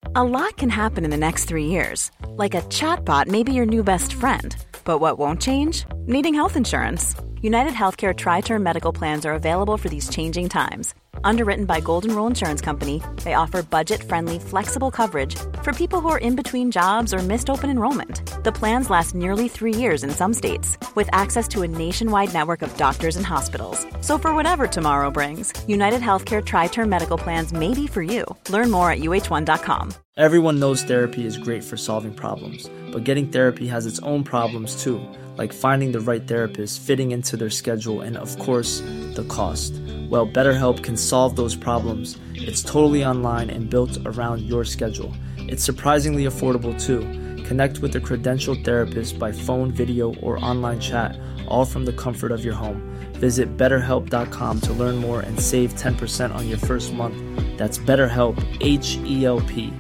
A lot can happen in the next 3 years. Like a chatbot may be your new best friend. But what won't change? Needing health insurance. United Healthcare Tri-Term Medical Plans are available for these changing times. Underwritten by Golden Rule Insurance Company, they offer budget-friendly, flexible coverage for people who are in between jobs or missed open enrollment. The plans last nearly 3 years in some states, with access to a nationwide network of doctors and hospitals. So for whatever tomorrow brings, United Healthcare Tri-Term Medical Plans may be for you. Learn more at uh1.com. Everyone knows therapy is great for solving problems, but getting therapy has its own problems too, like finding the right therapist, fitting into their schedule, and of course, the cost. Well, BetterHelp can solve those problems. It's totally online and built around your schedule. It's surprisingly affordable too. Connect with a credentialed therapist by phone, video, or online chat, all from the comfort of your home. Visit BetterHelp.com to learn more and save 10% on your first month. That's BetterHelp, H-E-L-P.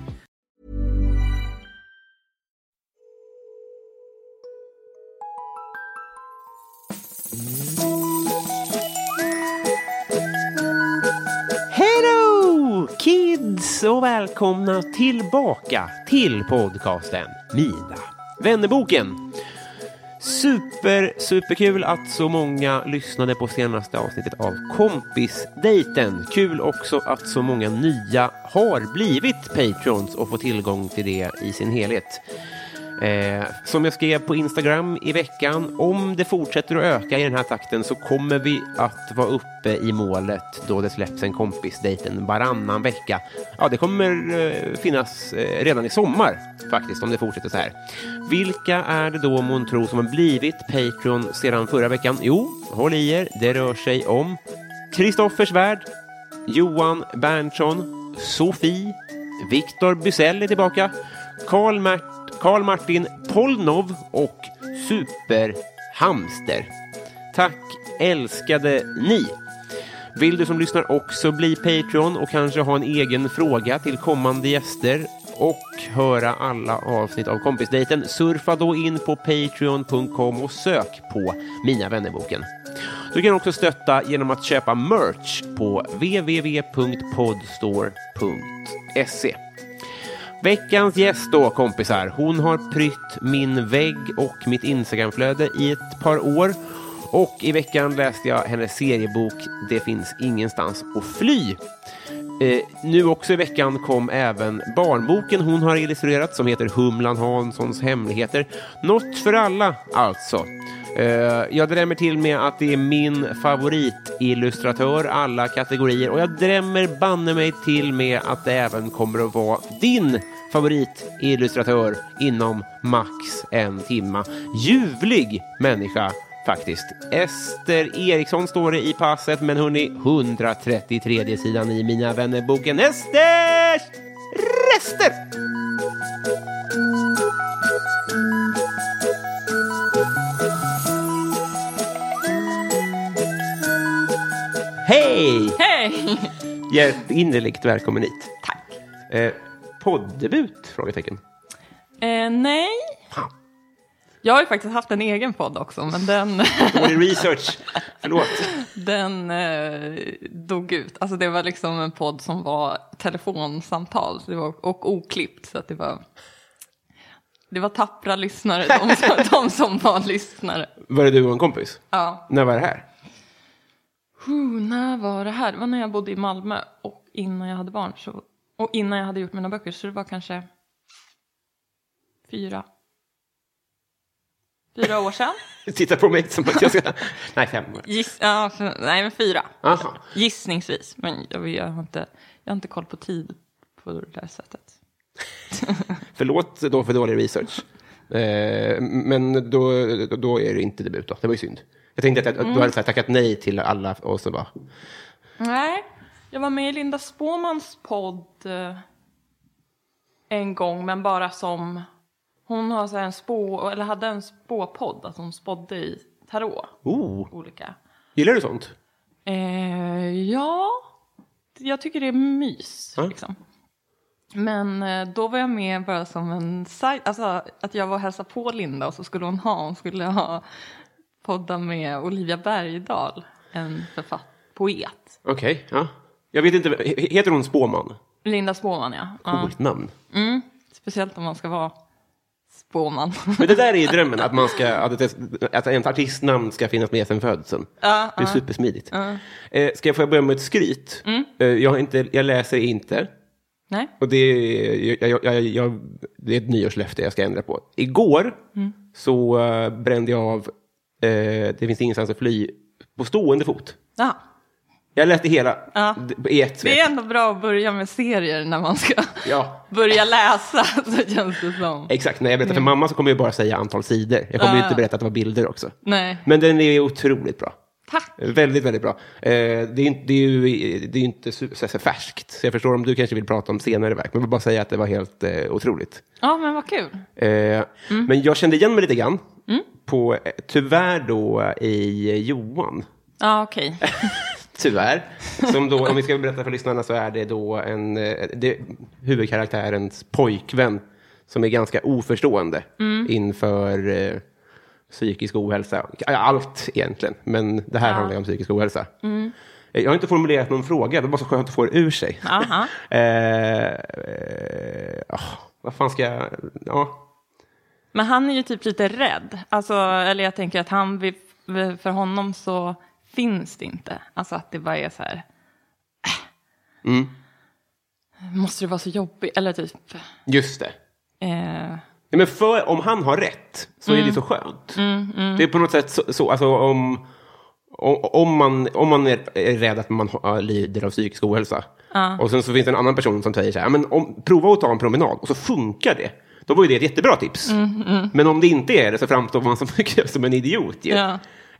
Hello kids och välkomna tillbaka till podcasten Mina vännerboken. Superkul att så många lyssnade på senaste avsnittet av Kompisdejten. Kul också att så många nya har blivit patrons och får tillgång till det i sin helhet. Som jag skrev på Instagram i veckan, om det fortsätter att öka i den här takten så kommer vi att vara uppe i målet då det släpps en Kompisdejten varannan vecka. Ja, det kommer finnas redan i sommar faktiskt om det fortsätter så här. Vilka är det då man tror som har blivit Patreon sedan förra veckan? Jo, håll i er, det rör sig om Kristoffer Svärd, Johan Berntsson, Sofie, Viktor Bysell är tillbaka, Karl Martin Polnov och Superhamster. Tack älskade ni. Vill du som lyssnar också bli Patreon och kanske ha en egen fråga till kommande gäster och höra alla avsnitt av Kompisdejten, surfa då in på patreon.com och sök på Mina vännerboken. Du kan också stötta genom att köpa merch på www.podstore.se. Veckans gäst då, kompisar. Hon har prytt min vägg och mitt Instagramflöde i ett par år. Och i veckan läste jag hennes seriebok Det finns ingenstans att fly. Nu också i veckan kom även barnboken hon har illustrerat som heter Humlan Hanssons hemligheter. Något för alla alltså. Jag drämmer till med att det är min favoritillustratör alla kategorier, och jag drämmer banne mig till med att det även kommer att vara din favoritillustratör inom max en timma. Ljuvlig människa faktiskt. Ester Eriksson står det i passet, men hörni, 133 sidan i Mina vännerboken. Esters rester! Hej! Hej! Innerligt välkommen hit. Tack. Poddebut? Frågetecken. Nej. Ha. Jag har ju faktiskt haft en egen podd också, men den... Dålig research. Förlåt. Den dog ut. Alltså det var liksom en podd som var telefonsamtal så det var, och oklippt. Så att det var tappra lyssnare, de som var lyssnare. Var det du och en kompis? Ja. När var det här? När var det här? Det var när jag bodde i Malmö och innan jag hade barn. Och innan jag hade gjort mina böcker, så det var kanske 4 år sedan. Titta på mig som att jag ska... Nej, 5 år. Nej, men 4. Aha. Gissningsvis. Men jag har inte koll på tid på det där sättet. Förlåt då för dålig research. Men då är det inte debut då. Det var ju synd. Jag tänkte att du hade tackat nej till alla och så bara... Nej, jag var med i Linda Spåmans podd en gång, men bara som... Hon har så här hade en spåpodd, att hon spådde i tarot. Olika. Gillar du sånt? Ja, jag tycker det är mys. Liksom. Men då var jag med bara som en side, alltså att jag var och hälsa på Linda, och så skulle hon skulle ha podda med Olivia Bergdahl, en poet. Okej, ja. Jag vet inte, heter hon Spåman? Linda Spåman, ja. Coolt namn. Speciellt om man ska vara Spåman. Men det där är ju drömmen, att man ska att en artistnamn ska finnas med sen födseln. Det är supersmidigt. Ska jag få börja med ett skryt? Jag läser inte. Nej. Och det är ett nyårslöfte jag ska ändra på. Igår så brände jag av det finns ingenstans att fly på stående fot. Ja. Jag läste hela i ett svep. Det är ändå bra att börja med serier när man ska börja läsa, så känns det som. Exakt, när jag berättar för mamma så kommer jag bara säga antal sidor. Jag kommer inte berätta att det var bilder också. Nej. Men den är otroligt bra. Tack. Väldigt, väldigt bra. Det är ju inte så färskt. Så jag förstår om du kanske vill prata om senare verk. Men jag vill bara säga att det var helt otroligt. Ja, men vad kul. Men jag kände igen mig lite grann. På, tyvärr då, i Johan. Ja, okej. Tyvärr. Som då, om vi ska berätta för lyssnarna, så är det då huvudkaraktärens pojkvän som är ganska oförstående inför psykisk ohälsa. Allt egentligen, men det här handlar om psykisk ohälsa. Jag har inte formulerat någon fråga, det var bara så skönt att få det ur sig. Vad fan ska jag... Ja. Men han är ju typ lite rädd. Alltså, eller jag tänker att för honom så finns det inte. Alltså att det bara är så här... Måste det vara så jobbigt? Eller typ... Just det. Men om han har rätt så är det så skönt. Det är på något sätt så alltså om man är rädd att man lider av psykisk ohälsa. Och sen så finns det en annan person som säger så här, men prova att ta en promenad och så funkar det. Då var ju det ett jättebra tips. Men om det inte är det så framstår man som en idiot. Ja.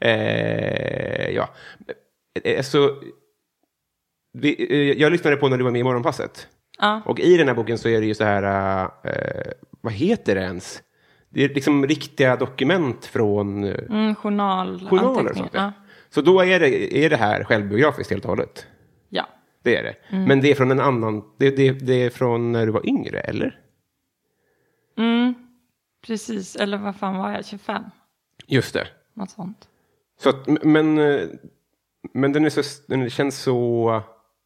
Så jag lyssnade på när du var med i Morgonpasset. Och i den här boken så är det ju så här, vad heter det ens? Det är liksom riktiga dokument från journaler och sånt. Så då är det här självbiografiskt helt och hållet. Ja. Det är det. Men det är från en annan, det är från när du var yngre, eller? Precis, eller vad fan var jag, 25? Just det. Något sånt. Så att, men den känns så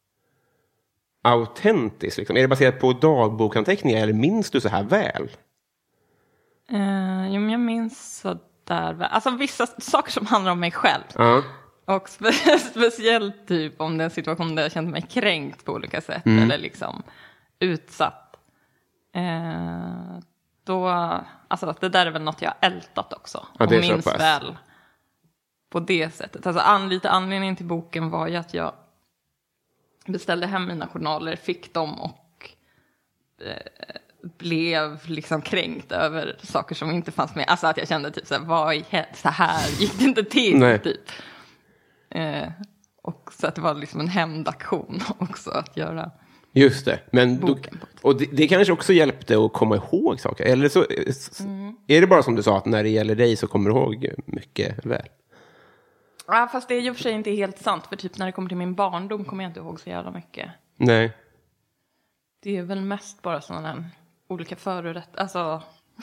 autentisk liksom. Är det baserat på dagboksanteckningar eller minns du så här väl? Jo, men jag minns så där väl. Alltså vissa saker som handlar om mig själv. Och speciellt typ om den situation där jag kände mig kränkt på olika sätt. Eller liksom utsatt. Då, alltså det där är väl något jag har ältat också. Ja, det är och minns väl på det sättet. Alltså lite anledningen till boken var ju att jag beställde hem mina journaler, fick dem och blev liksom kränkt över saker som inte fanns med. Alltså att jag kände typ så här gick det inte till. Typ. Och så att det var liksom en hämndaktion också att göra. Just det, men och det kanske också hjälpte att komma ihåg saker. Eller så är det bara som du sa att när det gäller dig så kommer du ihåg mycket väl. Ja, fast det är ju för sig inte helt sant. För typ när det kommer till min barndom kommer jag inte ihåg så jävla mycket. Nej. Det är väl mest bara sådana olika förrätt. Alltså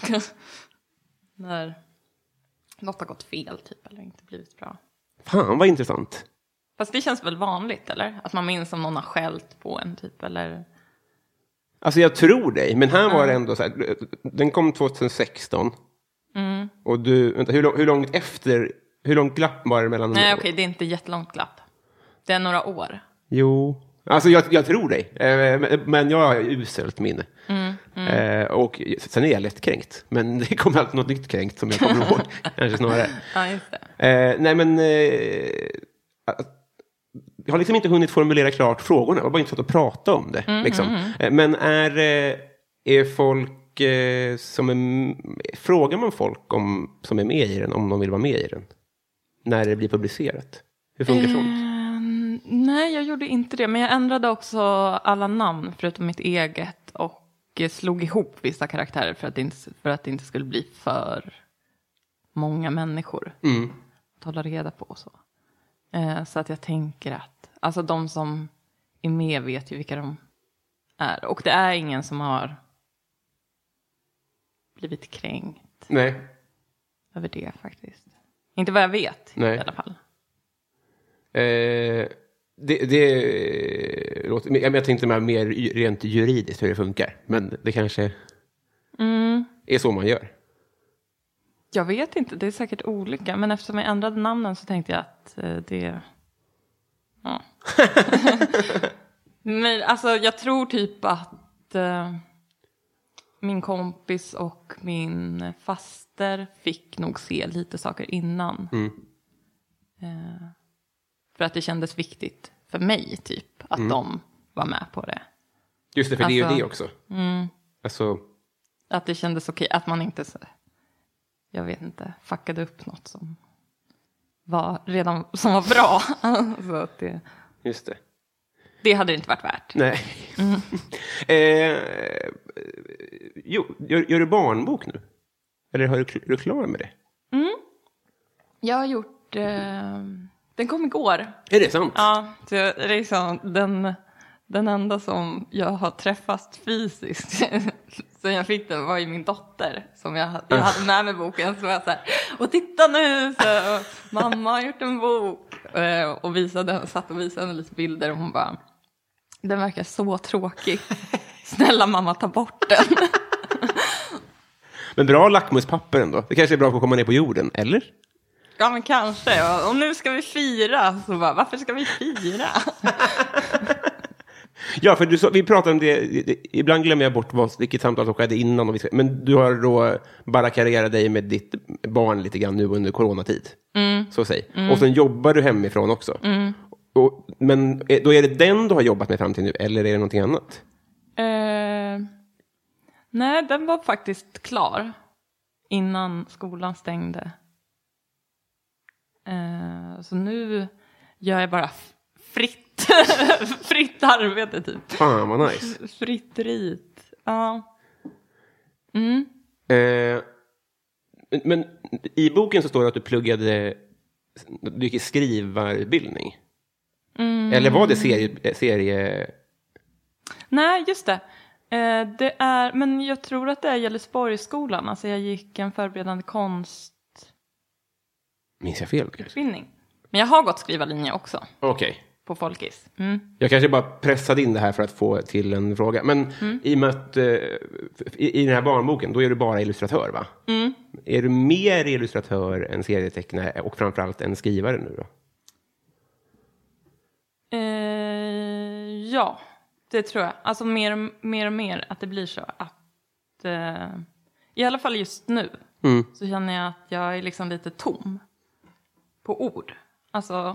när något har gått fel typ eller inte blivit bra. Fan, vad intressant. Fast det känns väl vanligt, eller? Att man minns om någon har skällt på en typ, eller? Alltså jag tror dig, men här var det ändå så här. Den kom 2016. Och du, vänta, hur långt glapp var det mellan? Nej, okej, det är inte jättelångt glapp. Det är några år. Jo, alltså jag tror dig. Men jag har uselt minne. Och sen är jag lätt kränkt. Men det kommer alltid något nytt kränkt som jag kommer ihåg. Kanske snarare. Ja, just det. Nej, men... jag har liksom inte hunnit formulera klart frågorna. Jag var bara inte fått att prata om det. Liksom. Men är folk frågar man folk som är med i den om de vill vara med i den? När det blir publicerat? Hur funkar sånt? Nej, jag gjorde inte det. Men jag ändrade också alla namn förutom mitt eget. Och slog ihop vissa karaktärer för att det inte skulle bli för många människor. Att hålla reda på och så. Så att jag tänker att alltså de som är med vet ju vilka de är. Och det är ingen som har blivit kränkt. Nej. Över det faktiskt. Inte vad jag vet. Nej. I alla fall. Det låter... Jag tänkte mer rent juridiskt hur det funkar. Men det kanske är så man gör. Jag vet inte, det är säkert olika. Men eftersom jag ändrade namnen så tänkte jag att det... Ja. Men alltså jag tror typ att min kompis och min faster fick nog se lite saker innan. För att det kändes viktigt för mig typ att de var med på det. Just det, för det är ju det också. Alltså... Att det kändes okej, att man inte så, jag vet inte, fuckade upp något som var bra. Så att det... Just det. Det hade det inte varit värt. Nej. Gör du barnbok nu? Eller är du klar med det? Jag har gjort... den kom igår. Är det sant? Ja, det är liksom den enda som jag har träffat fysiskt sen jag fick den var ju min dotter som jag hade med mig boken. Så var jag så här, och titta nu! Så, mamma har gjort en bok. Och satt och visade henne lite bilder och hon bara, den verkar så tråkig. Snälla mamma, ta bort den. Men bra lackmuspapper ändå. Det kanske är bra för att komma ner på jorden, eller? Ja, men kanske. Och nu ska vi fira. Så bara, varför ska vi fira? Ja, för vi pratade om det. Ibland glömmer jag bort vilket samtal som skedde innan. Men du har då bara karriärat dig med ditt barn lite grann nu under coronatid. Så säg. Och sen jobbar du hemifrån också. Men då är det den du har jobbat med fram till nu? Eller är det någonting annat? Nej, den var faktiskt klar. Innan skolan stängde. Så nu gör jag bara fritt arbete typ. Fan vad nice. Fritt rit. Ja. Men i boken så står det att du gick i skrivarutbildning. Eller var det serie? Nej, just det. Det är, men jag tror att det är Gällesborgsskolan. Alltså jag gick en förberedande konst. Minns jag fel? Utbildning. Men jag har gått skrivarlinje också. Okej. På Folkis. Jag kanske bara pressade in det här för att få till en fråga. Men i och med att i den här barnboken, då är du bara illustratör, va? Är du mer illustratör än serietecknare och framförallt en skrivare nu då? Ja, det tror jag. Alltså mer och mer att det blir så. Att, i alla fall just nu så känner jag att jag är liksom lite tom på ord. Alltså...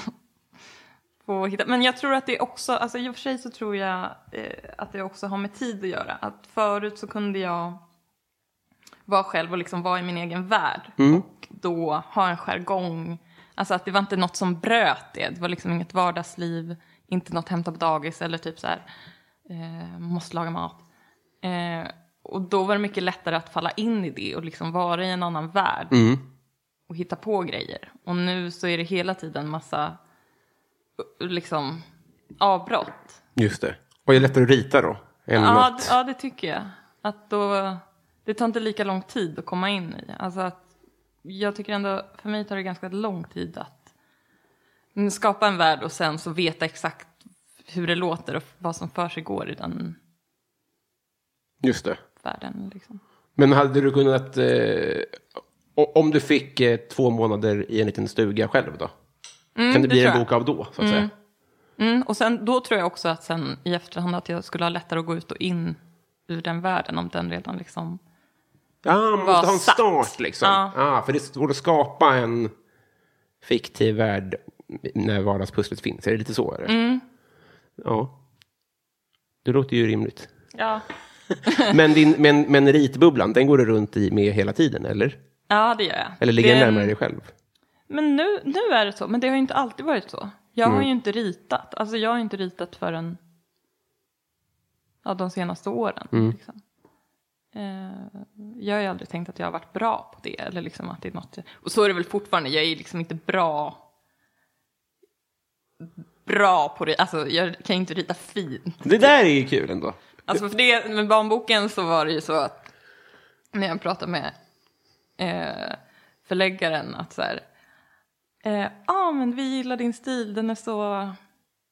Men jag tror att det också, alltså i och för sig så tror jag att det också har med tid att göra. Att förut så kunde jag vara själv och liksom vara i min egen värld. Och då ha en jargong. Alltså att det var inte något som bröt det. Det var liksom inget vardagsliv. Inte något hämta på dagis eller typ så här. Måste laga mat. Och då var det mycket lättare att falla in i det. Och liksom vara i en annan värld. Och hitta på grejer. Och nu så är det hela tiden massa... liksom avbrott. Just det. Och är det lättare att rita då? Ja, det tycker jag. Att då, det tar inte lika lång tid att komma in i. Alltså att jag tycker ändå, för mig tar det ganska lång tid att skapa en värld och sen så veta exakt hur det låter och vad som för sig går i den. Just det. Världen liksom. Men hade du kunnat om du fick 2 månader i en liten stuga själv då? Kan det bli en bok av då, så att säga? Och sen, då tror jag också att sen i efterhand att jag skulle ha lättare att gå ut och in ur den världen om den redan liksom man måste ha en start liksom. Ja. För det är svårt att skapa en fiktiv värld när vardagspusslet finns. Är det lite så? Eller? Ja. Det låter ju rimligt. Ja. men ritbubblan, den går du runt i med hela tiden, eller? Ja, det gör jag. Eller ligger den närmare dig själv? Men nu är det så. Men det har ju inte alltid varit så. Jag har ju inte ritat. Alltså jag har inte ritat förrän de senaste åren. Liksom. Jag har ju aldrig tänkt att jag har varit bra på det. Eller liksom att det är något... Och så är det väl fortfarande. Jag är liksom inte bra på det. Alltså jag kan inte rita fint. Det där är ju kul ändå. Alltså för det, med barnboken så var det ju så att när jag pratade med förläggaren att så här, men vi gillar din stil, den är så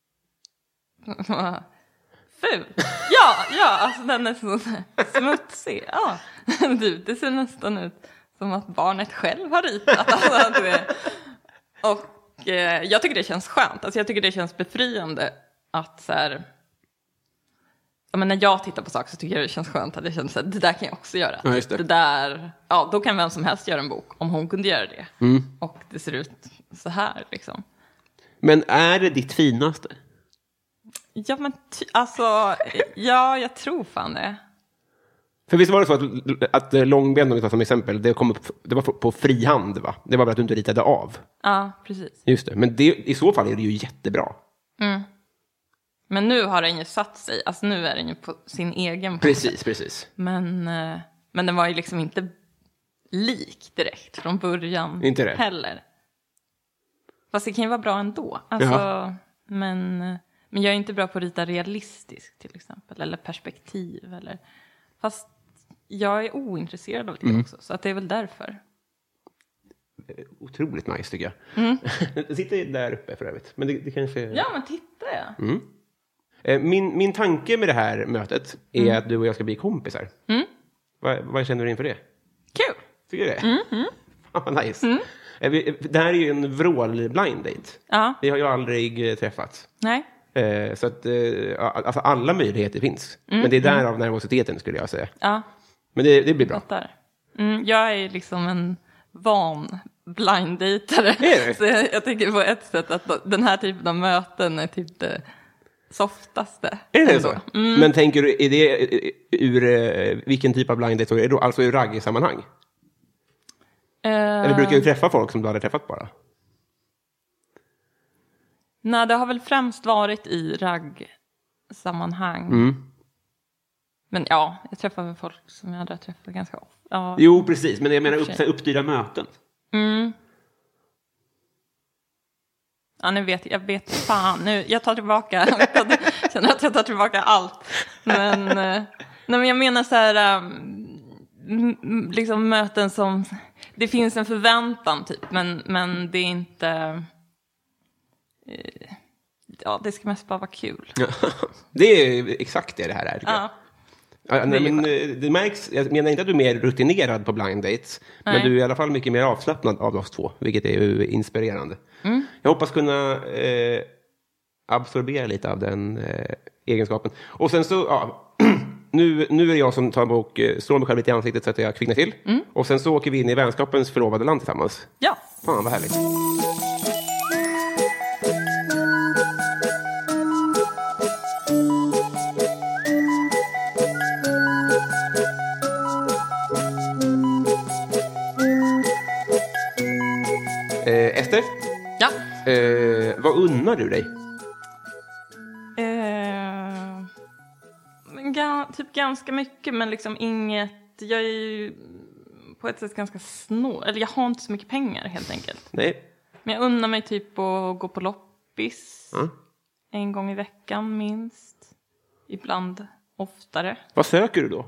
Ful. Ja, alltså den är så smutsig. Ja, det ser nästan ut som att barnet själv har ritat. Alltså, och jag tycker det känns skönt. Alltså jag tycker det känns befriande att så här... Ja, men när jag tittar på saker så tycker jag det känns skönt att det känns att det där kan jag också göra. Ja, just det. Det där, ja, då kan vem som helst göra en bok om hon kunde göra det. Och det ser ut så här liksom. Men är det ditt finaste? Ja, men alltså, ja, jag tror fan det. För visst var det så att långben, om vi tar som exempel, det var på frihand, va? Det var väl att du inte ritade av? Ja, precis. Just det, men i så fall är det ju jättebra. Men nu har den ju satt sig. Alltså nu är den ju på sin egen plats. Precis. Men den var ju liksom inte lik direkt från början. Inte det. Heller. Fast det kan ju vara bra ändå. Alltså, men jag är inte bra på att rita realistiskt till exempel. Eller perspektiv. Fast jag är ointresserad av det också. Så att det är väl därför. Otroligt nice tycker jag. Det sitter där uppe för övrigt. Men det kanske... Ja, men titta ja. Min tanke med det här mötet är att du och jag ska bli kompisar. Vad känner du inför det? Kul! Tycker du det? Fan, vad nice. Det här är ju en vrål-blind date. Ja. Vi har ju aldrig träffats. Nej. Så att alltså alla möjligheter finns. Men det är därav nervositeten skulle jag säga. Ja. Men det blir bra. Jag är liksom en van blind-datare. Så jag tänker på ett sätt att den här typen av möten är typ det softaste. Är det så? Men tänker du, är det ur vilken typ av blind date är det då? Alltså ur ragg-sammanhang? Eller brukar du träffa folk som du hade träffat bara? Nej, det har väl främst varit i ragg-sammanhang. Men ja, jag träffar väl folk som jag hade träffat ganska ofta. Ja. Jo, precis. Men jag menar uppdyra möten. Ja, jag vet fan nu. Jag tar tillbaka. Känner att jag tar tillbaka allt. Men jag menar så här liksom möten som det finns en förväntan typ, men det är inte det ska mest bara vara kul. Det är exakt det här är, tycker jag. Ja, nej, men det märks, jag menar inte att du är mer rutinerad på blind dates, men du är i alla fall mycket mer avslappnad av oss två, vilket är ju inspirerande. Jag hoppas kunna absorbera lite av den egenskapen. Och sen så, nu är det jag som tar och slår mig själv lite i ansiktet så att jag kvicknar till. Och sen så åker vi in i vänskapens förlovade land tillsammans. Ja. Fan, vad härligt. Ester? Ja. Vad unnar du dig? Typ ganska mycket, men liksom inget. Jag är ju på ett sätt ganska snål. Eller jag har inte så mycket pengar helt enkelt. Nej. Men jag unnar mig typ att gå på loppis. En gång i veckan minst. Ibland oftare. Vad söker du då?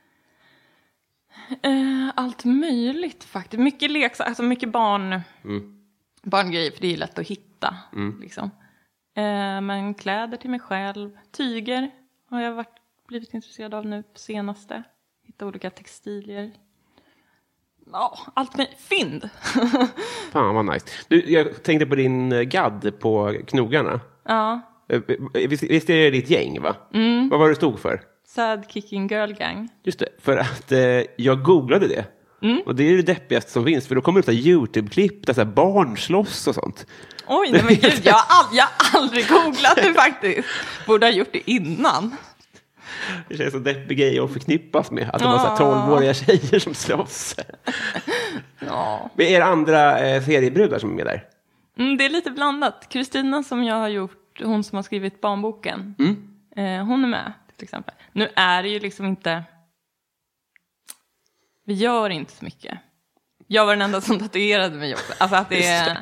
Allt möjligt faktiskt. Mycket leksaker, alltså mycket barngrejer, för det är lätt att hitta. Liksom. Men kläder till mig själv. Tyger har jag blivit intresserad av nu på senaste. Hitta olika textilier. Ja, allt med fynd. Fan vad nice. Jag tänkte på din gadd på knogarna. Ja. Visst är det ditt gäng, va? Vad var det stod för? Sad Kicking Girl Gang. Just det, för att jag googlade det. Och det är det deppigaste som finns, för då kommer det upp YouTube-klipp där så här barn slåss och sånt. Oj, nej, men gud, jag har aldrig googlat det faktiskt. Borde ha gjort det innan. Det känns så deppig grej att förknippas med. Att det var så här 12-åriga tjejer som slåss. Ja. Men är det andra seriebrudar som är med där? Det är lite blandat. Kristina som jag har gjort, hon som har skrivit barnboken. Hon är med till exempel. Nu är det ju liksom inte... Vi gör inte så mycket. Jag var den enda som tatuerade mig också. Alltså att det är...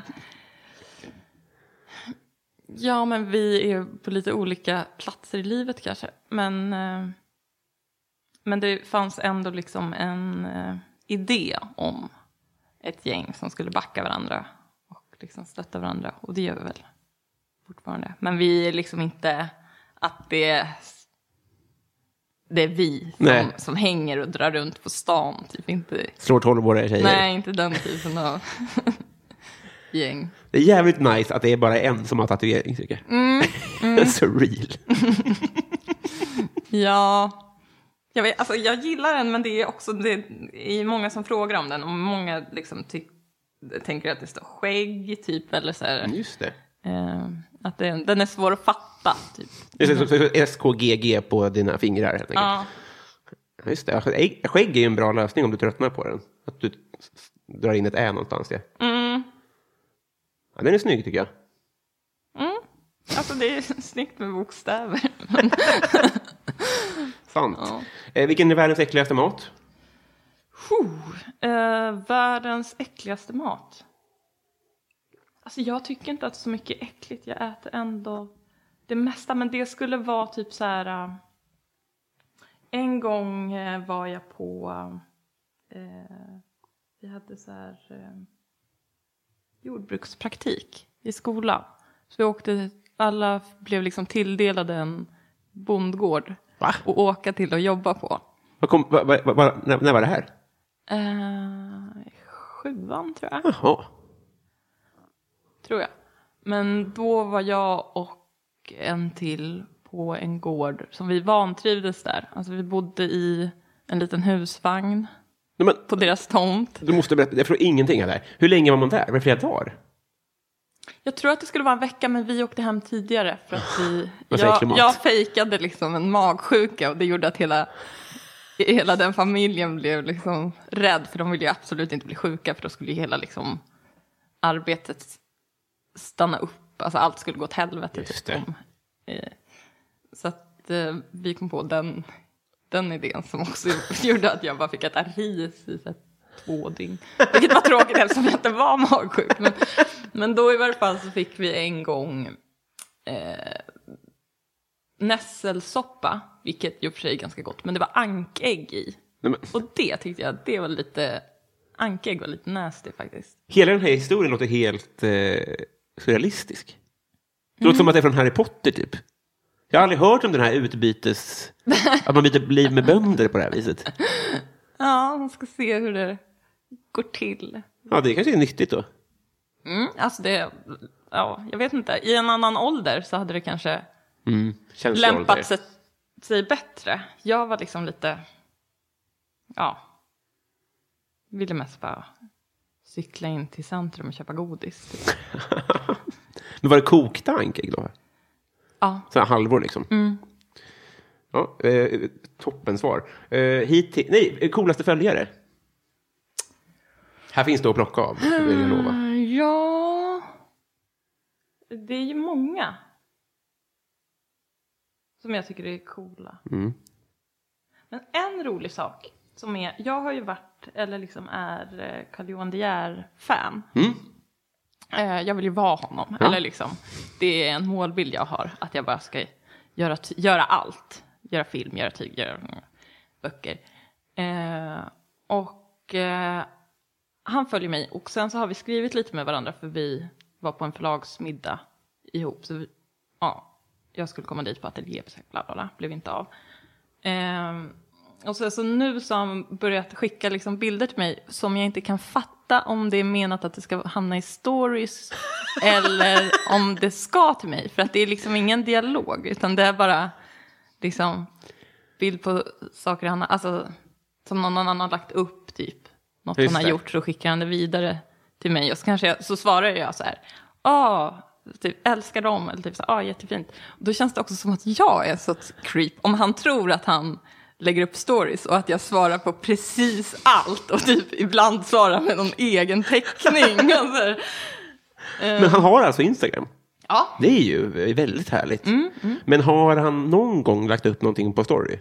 Ja, men vi är på lite olika platser i livet kanske. Men det fanns ändå liksom en idé om ett gäng som skulle backa varandra och liksom stötta varandra. Och det gör vi väl fortfarande. Men vi är liksom inte att det är vi som hänger och drar runt på stan. Typ inte... Slår 12-åriga tjejer. Nej, inte den typen av gäng. Det är jävligt nice att det är bara en som har tatuering, tycker jag. Så real. Ja, jag gillar den, men det är också det är många som frågar om den. Och många liksom tänker att det står skägg, typ. Eller så här, just det. Att den är svår att fatta, typ. SKGG på dina fingrar, helt enkelt. Ja. Just det. Skägg är en bra lösning om du tröttnar på den. Att du drar in ett ä någonstans. Ja. Ja, den är snygg, tycker jag. Alltså, det är snyggt med bokstäver. Sant. Ja. Vilken är världens äckligaste mat? Världens äckligaste mat? Alltså, jag tycker inte att det är så mycket äckligt. Jag äter ändå det mesta. Men det skulle vara typ så här... En gång var jag på... vi hade så här... jordbrukspraktik i skolan. Så vi åkte... Alla blev liksom tilldelade en bondgård. Va? Och åka till och jobba på. När var det här? 7:an, tror jag. Jaha. Tror jag. Men då var jag och en till på en gård som vi vantrivdes där. Alltså vi bodde i en liten husvagn på deras tomt. Du måste berätta, jag tror ingenting av det här. Hur länge var man där? Var det flera dagar? Jag tror att det skulle vara en vecka, men vi åkte hem tidigare. För att jag fejkade liksom en magsjuka, och det gjorde att hela den familjen blev liksom rädd. För de ville ju absolut inte bli sjuka, för då skulle ju hela liksom arbetet stanna upp. Alltså allt skulle gå åt helvete. Just det. Så att vi kom på den idén som också gjorde att jag bara fick äta ris i 2 dygn. Vilket var tråkigt eftersom jag inte var magsjuk. Men då i varje fall så fick vi en gång nässelsoppa. Vilket ju för sig är ganska gott. Men det var ankägg i. Och det tyckte jag, det var lite... Ankägg var lite nasty faktiskt. Hela den här historien låter helt surrealistisk. Det låter som att det är från Harry Potter typ. Jag har aldrig hört om den här att man byter liv med bönder på det här viset. Ja, man ska se hur det går till. Ja, det kanske är nyttigt då. Alltså det, jag vet inte. I en annan ålder så hade det kanske lämpat sig bättre. Jag var liksom lite, ville mest bara cykla in till centrum och köpa godis. Typ. Men var det kokta ankägg då? Ja. Så här halvor liksom. Ja, toppen svar. Coolaste följare. Här finns det att plocka av, vill jag lova. Ja. Det är ju många som jag tycker är coola. Men en rolig sak som är, jag har ju varit, eller liksom är Carl-Johan De Geer-fan. Jag vill ju vara honom. Eller liksom, det är en målbild jag har. Att jag bara ska göra allt. Göra film, göra tyg, göra böcker. Han följer mig. Och sen så har vi skrivit lite med varandra. För vi var på en förlagsmiddag ihop. Så jag skulle komma dit på ateljé. Bla bla bla. Blev inte av. Och så nu så har han börjat skicka liksom bilder till mig som jag inte kan fatta om det är menat att det ska hamna i stories eller om det ska till mig. För att det är liksom ingen dialog, utan det är bara liksom bild på saker han alltså, som någon annan har lagt upp typ. Något han har gjort, så skickar han det vidare till mig. Och så svarar jag så här: typ, älskar dem, eller typ så, jättefint. Och då känns det också som att jag är en sorts creep. Om han tror att han lägger upp stories och att jag svarar på precis allt och typ ibland svarar med någon egen teckning. Men han har alltså Instagram? Ja. Det är ju väldigt härligt. Men har han någon gång lagt upp någonting på story?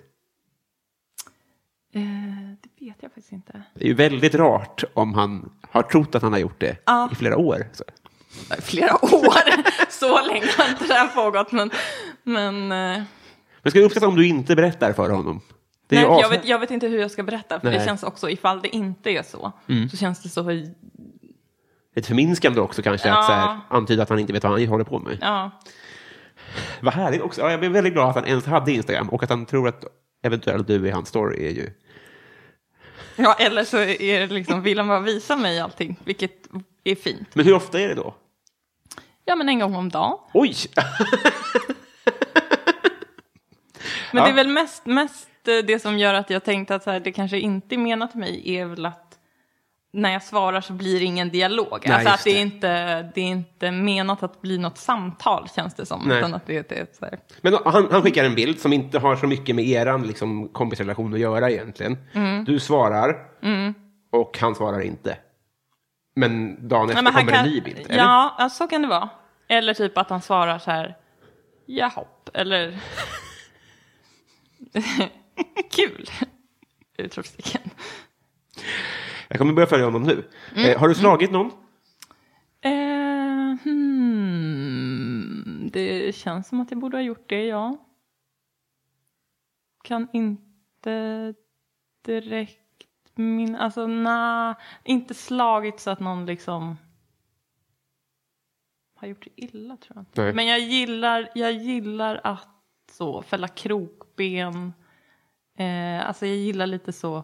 Det vet jag faktiskt inte. Det är ju väldigt rart om han har trott att han har gjort det i flera år. Så. Flera år? Så länge har inte det här pågått. Men ska jag uppskatta om du inte berättar för honom? Det är jag vet inte hur jag ska berätta. För det känns också, ifall det inte är så. Så känns det så... Ett förminskande också kanske. Att så här, antyda att han inte vet vad han håller på med. Ja. Vad härligt också. Ja, jag blev väldigt glad att han ens hade Instagram och att han tror att eventuellt du i hans story är ju... Ja, eller så är det liksom, vill han bara visa mig allting, vilket är fint. Men hur ofta är det då? Ja, men en gång om dagen. Oj! Men det är väl mest det som gör att jag tänkte att så här, det kanske inte är menat till mig är väl att när jag svarar så blir det ingen dialog. Nej, alltså att det är inte menat att bli något samtal, känns det som. Utan att det är så här. Men han skickar en bild som inte har så mycket med eran liksom, kompisrelation att göra egentligen. Du svarar och han svarar inte. Men dagen efter kommer en ny bild, eller? Ja, så kan det vara. Eller typ att han svarar så här, jahopp, eller kul. Utropstecken. Jag kommer börja följa honom nu. Har du slagit någon? Det känns som att jag borde ha gjort det, ja. Kan inte direkt alltså inte slagit så att någon liksom har gjort det illa, tror jag inte. Nej. Men jag gillar att så fälla krokben. Alltså jag gillar lite så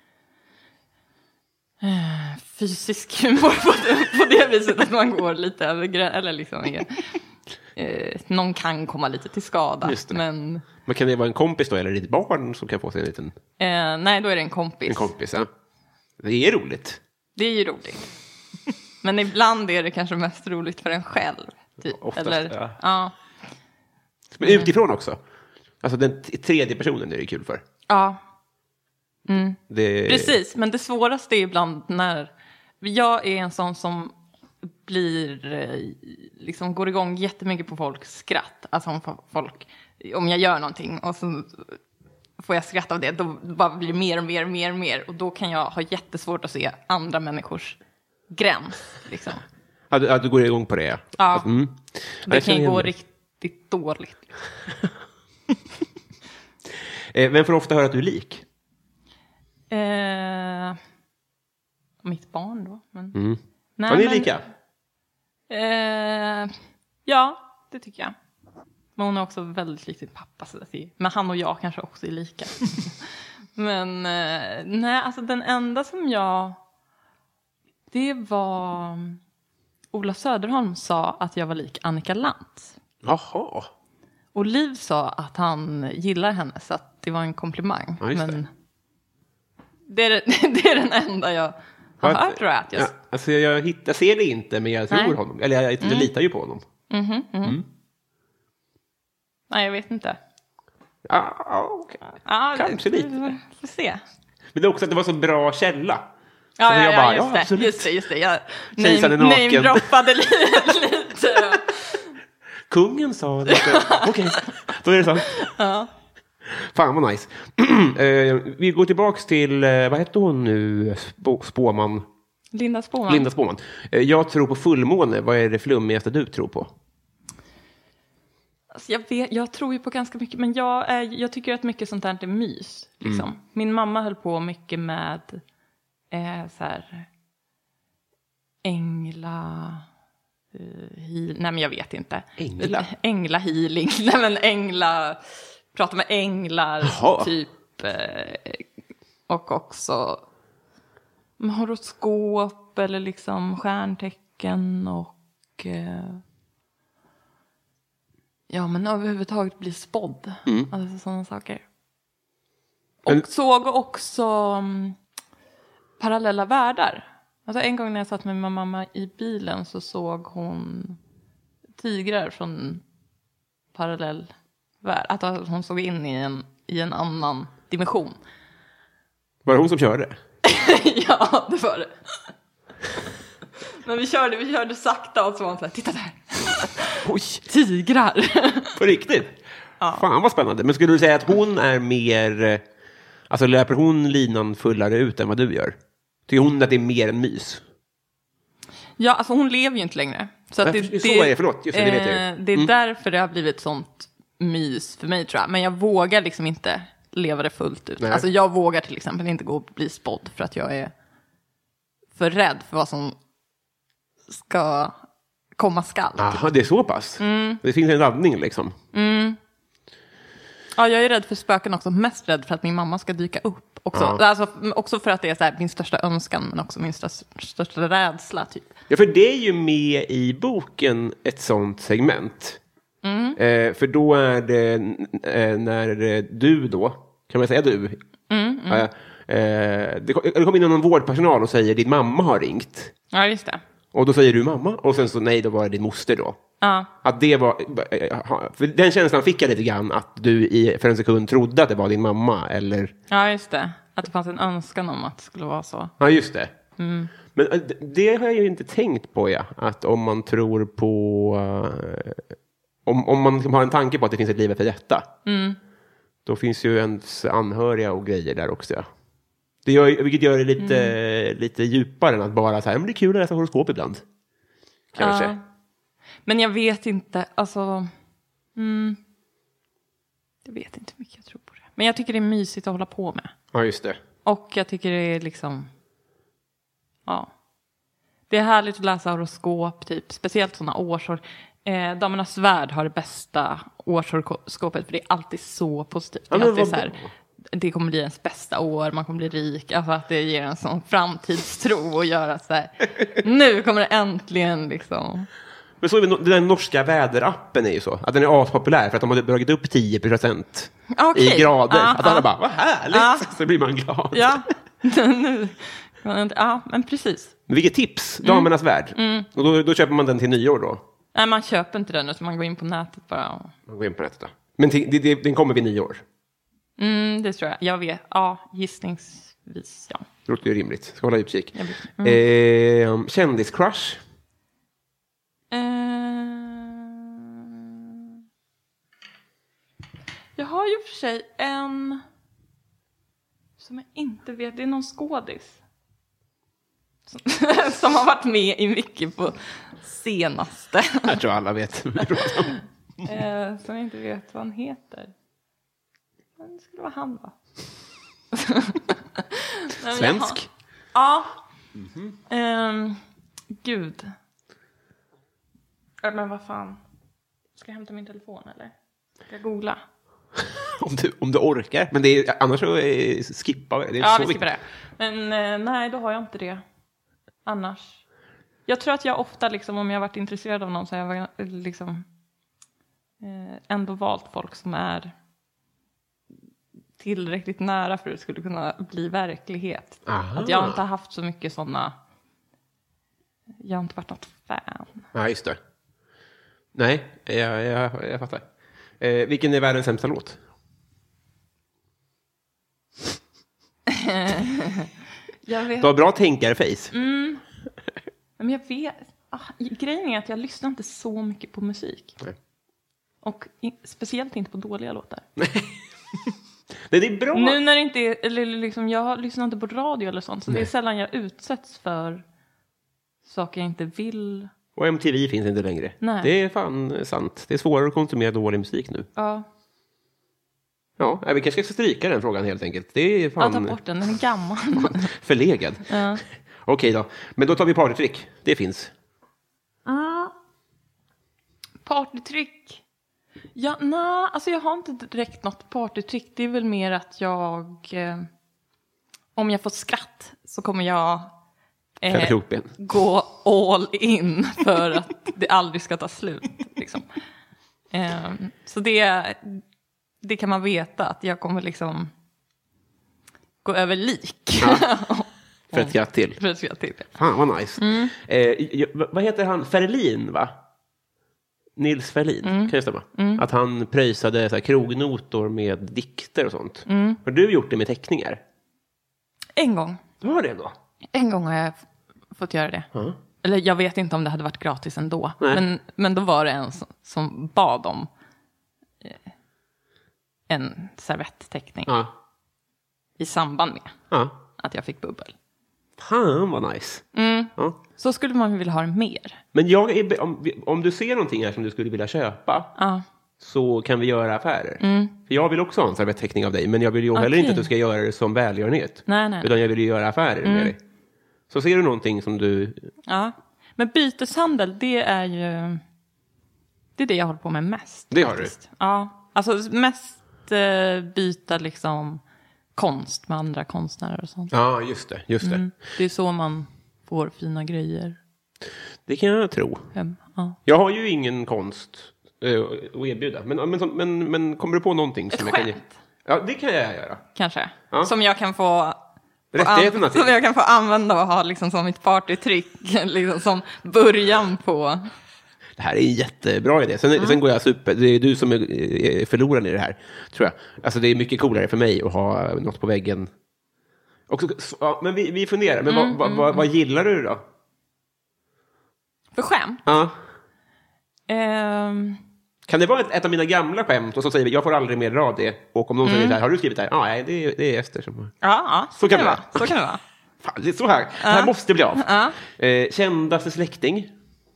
fysisk humor på det viset att man går lite över eller liksom någon kan komma lite till skada. Men kan det vara en kompis då eller ditt barn som kan få sig en liten... nej, då är det en kompis. En kompis, ja. Det är roligt. Det är ju roligt. Men ibland är det kanske mest roligt för en själv. Typ. Oftast, eller, ja. Men utifrån också. Alltså den tredje personen är det kul för. Ja. Precis, men det svåraste är ibland när jag är en sån som blir liksom går igång jättemycket på folks skratt. Alltså om jag gör någonting och så får jag skratta av det, då bara blir det mer och då kan jag ha jättesvårt att se andra människors gräns liksom. Att du går igång på det. Ja. Det kan ju gå riktigt dåligt. Vem får ofta höra att du är lik? Mitt barn då. Men... Nej, var ni lika? Ja, det tycker jag. Men hon är också väldigt lik sin pappa. Så men han och jag kanske också är lika. Men nej, alltså den enda som det var Ola Söderholm sa att jag var lik Annika Lantz. Jaha. Och Liv sa att han gillar henne, så att det var en komplimang. Ja, men det är den enda jag har hört, tror jag. Alltså jag ser det inte, men jag tror honom. Eller jag litar ju på honom. Nej, jag vet inte. Okay. Kanske lite. Får se. Men det är också att det var så bra källa. Just det. Jag namedroppade lite. Kungen sa det. Okej, då är det sant. Ja. Fan vad nice. Vi går tillbaks till, vad heter hon nu? Spåman. Linda Spåman. Jag tror på fullmåne. Vad är det flummigaste du tror på? Alltså jag tror ju på ganska mycket, men jag tycker att mycket sånt här är mys. Liksom. Min mamma höll på mycket med så här nej men jag vet inte. Ängla healing. Nej men prata med änglar. Jaha. Typ och också horoskop eller liksom stjärntecken och ja, men överhuvudtaget bli spådd. Alltså sådana saker. Och såg också parallella världar. Alltså en gång när jag satt med min mamma i bilen så såg hon tigrar från parallell värld. Att hon såg in i en annan dimension. Var det hon som körde? Ja, det var det. Men vi körde sakta och så var hon så här, titta där. Oj. Tigrar. På riktigt? Ja. Fan vad spännande. Men skulle du säga att hon är mer... Alltså löper hon linan fullare ut än vad du gör? Tycker hon att det är mer en mys? Ja, alltså hon lever ju inte längre. Så att det är förlåt. Just det, vet jag. Det är därför det har blivit sånt mys för mig, tror jag. Men jag vågar liksom inte leva det fullt ut. Nej. Alltså jag vågar till exempel inte gå och bli spådd för att jag är för rädd för vad som ska komma skall. Jaha, det är så pass. Det finns en laddning liksom. Ja, jag är rädd för spöken också. Mest rädd för att min mamma ska dyka upp. Alltså, också för att det är så här, min största önskan, men också min största rädsla. Typ. Ja, för det är ju med i boken ett sånt segment. För då är det när du då, kan man säga du? Det kommer in någon vårdpersonal och säger din mamma har ringt. Ja, just det. Och då säger du mamma. Och sen så nej, då var det din moster då. Ja. Att det var, för den känslan fick jag lite grann att du för en sekund trodde att det var din mamma, eller? Ja, just det. Att det fanns en önskan om att det skulle vara så. Ja, just det. Men det har jag ju inte tänkt på, ja. Att om man tror på... Om man har en tanke på att det finns ett liv efter detta. Då finns ju ens anhöriga och grejer där också, ja. Vilket gör det lite djupare än att bara så här, men det är kul att läsa horoskop ibland. Kanske. Ja. Men jag vet inte, alltså... Jag vet inte hur mycket jag tror på det. Men jag tycker det är mysigt att hålla på med. Ja, just det. Och jag tycker det är liksom... Ja. Det är härligt att läsa horoskop, typ. Speciellt sådana årsår. Damernas Värld har det bästa årshoroskopet. För det är alltid så positivt. Det är alltid så här... Det kommer bli ens bästa år, man kommer bli rik. Alltså att det ger en sån framtidstro och göra så här. Nu kommer det äntligen liksom. Men så den där norska väderappen är ju så. Att den är aspopulär för att de har dragit upp 10% i grader. Att alla bara, vad härligt. Så blir man glad. Ja, ja, men precis. Men vilket tips, Damernas Värld. Och då köper man den till nyår då? Nej, man köper inte den utan man går in på nätet bara. Man går in på nätet då. Men den kommer vid nyår? Det tror jag. Jag vet. Ja, gissningsvis, ja. Det låter ju rimligt. Ska hålla utkik. Kändiscrush? Jag har ju för sig en som jag inte vet. Det är någon skådis som har varit med i mycket på senaste. Jag tror alla vet. Som jag inte vet vad han heter. Men det skulle vara han, va? Svensk? Ja. Gud. Men vad fan. Ska jag hämta min telefon, eller? Ska jag googla? om du orkar. Men det är, annars så skippa det. Ja, vi skippar det. Men nej, då har jag inte det. Annars. Jag tror att jag ofta, liksom, om jag har varit intresserad av någon, så har jag liksom ändå valt folk som är tillräckligt nära för att det skulle kunna bli verklighet. Aha. Att jag inte har haft så mycket sådana... Jag har inte varit något fan. Ja, just det. Nej, jag fattar. Vilken är världens sämsta låt? Jag vet. Du har bra tänkare-face. Men jag vet... grejen är att jag lyssnar inte så mycket på musik. Nej. Och speciellt inte på dåliga låtar. Det är bra. Nu när det inte är... Eller liksom, jag lyssnar inte på radio eller sånt. Så det är sällan jag utsätts för saker jag inte vill. Och MTV finns inte längre. Nej. Det är fan sant. Det är svårare att konsumera dålig musik nu. Ja. Ja, vi kanske ska stryka den frågan helt enkelt. Det är fan... Ta bort den är gammal. Förlegad. Ja. Okej då. Men då tar vi partytrick. Det finns. Partytrick. Ja, alltså jag har inte direkt något partytrick. Det är väl mer att jag... om jag får skratt så kommer jag... gå all in för att det aldrig ska ta slut. Liksom. Så det kan man veta, att jag kommer liksom gå över lik. Ja. För ett skratt till. För ett skratt till. Fan vad nice. Vad heter han? Ferlin, va? Nils Ferlin, kan det stämma? Att han pröjsade så här krognotor med dikter och sånt. Har du gjort det med teckningar? En gång. Du har det då? En gång har jag fått göra det. Eller jag vet inte om det hade varit gratis ändå. Men då var det en som bad om en servettteckning. I samband med att jag fick bubbel. Fan vad nice. Så skulle man vilja ha det mer. Men om du ser någonting här som du skulle vilja köpa, så kan vi göra affärer. För jag vill också ha en servettteckning av dig, men jag vill ju heller inte att du ska göra det som välgörenhet. Nej. Utan jag vill ju göra affärer med dig. Så ser du någonting som du... Ja, Men byteshandel, det är ju... Det är det jag håller på med mest. Det har faktiskt. Ja, alltså mest byta liksom konst med andra konstnärer och sånt. Ja, just det. Det är så man får fina grejer. Det kan jag tro. Hem. Ja. Jag har ju ingen konst att erbjuda. Men kommer du på någonting som jag kan ge? Skämt, Ja, det kan jag göra. kanske. Ja. Som jag kan få... Rättigheterna till. Som jag kan få använda och ha liksom som mitt partytrick. Liksom som början på... Det här är en jättebra idé. Sen går jag det är du som är förloraren i det här, tror jag. Alltså det är mycket coolare för mig att ha något på väggen. Ja, men vi funderar. Men vad gillar du då? För skämt? Ja. Ehm, Kan det vara ett av mina gamla skämt och så säger vi, jag får aldrig mer av det. Och om någon säger så här, har du skrivit det här? Ja, nej, det är Ester som har. ja, Så kan det vara. Så kan det vara. Fan, det är så här. Det här måste bli av. Ja. Kändaste släkting?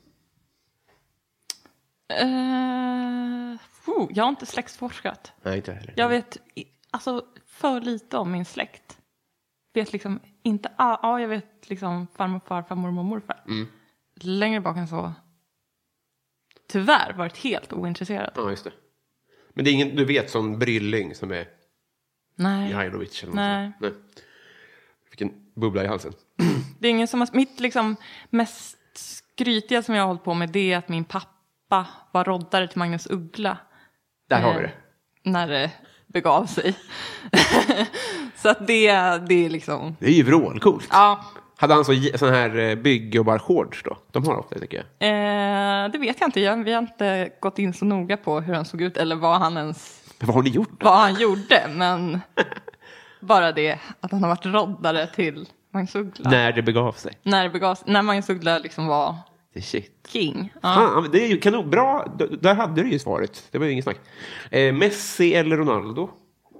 Jag har inte släktforskat. Nej, inte heller. Jag vet alltså för lite om min släkt. Vet liksom inte... Ja, jag vet liksom farmor, farfar, mormor och morfar. Längre bak än så. Tyvärr varit helt ointresserad. Ja, just det. Men det är ingen du vet som Brylling som är Nej. Mihailovic eller något Nej. sånt. Nej. Fick en bubbla i halsen. Det är ingen som har... Mitt liksom mest skrytiga som jag har hållit på med, det är att min pappa var roddare till Magnus Uggla. Där har vi det. När det begav sig. Så att det är liksom... Det är ju vrålcoolt. Ja. Hade han sån här byggjobbar shorts då? De har ofta, tycker jag. Det vet jag inte. Vi har inte gått in så noga på hur han såg ut eller vad han ens... Men vad har ni gjort då? Vad han gjorde, men bara det att han har varit roddare till Magnus Uggla. När det begav sig. När Magnus Uggla liksom var Det är shit. king. Ja. Fan, det är ju kanon. Bra. Där hade du ju svaret. Det var ju ingen snack. Messi eller Ronaldo?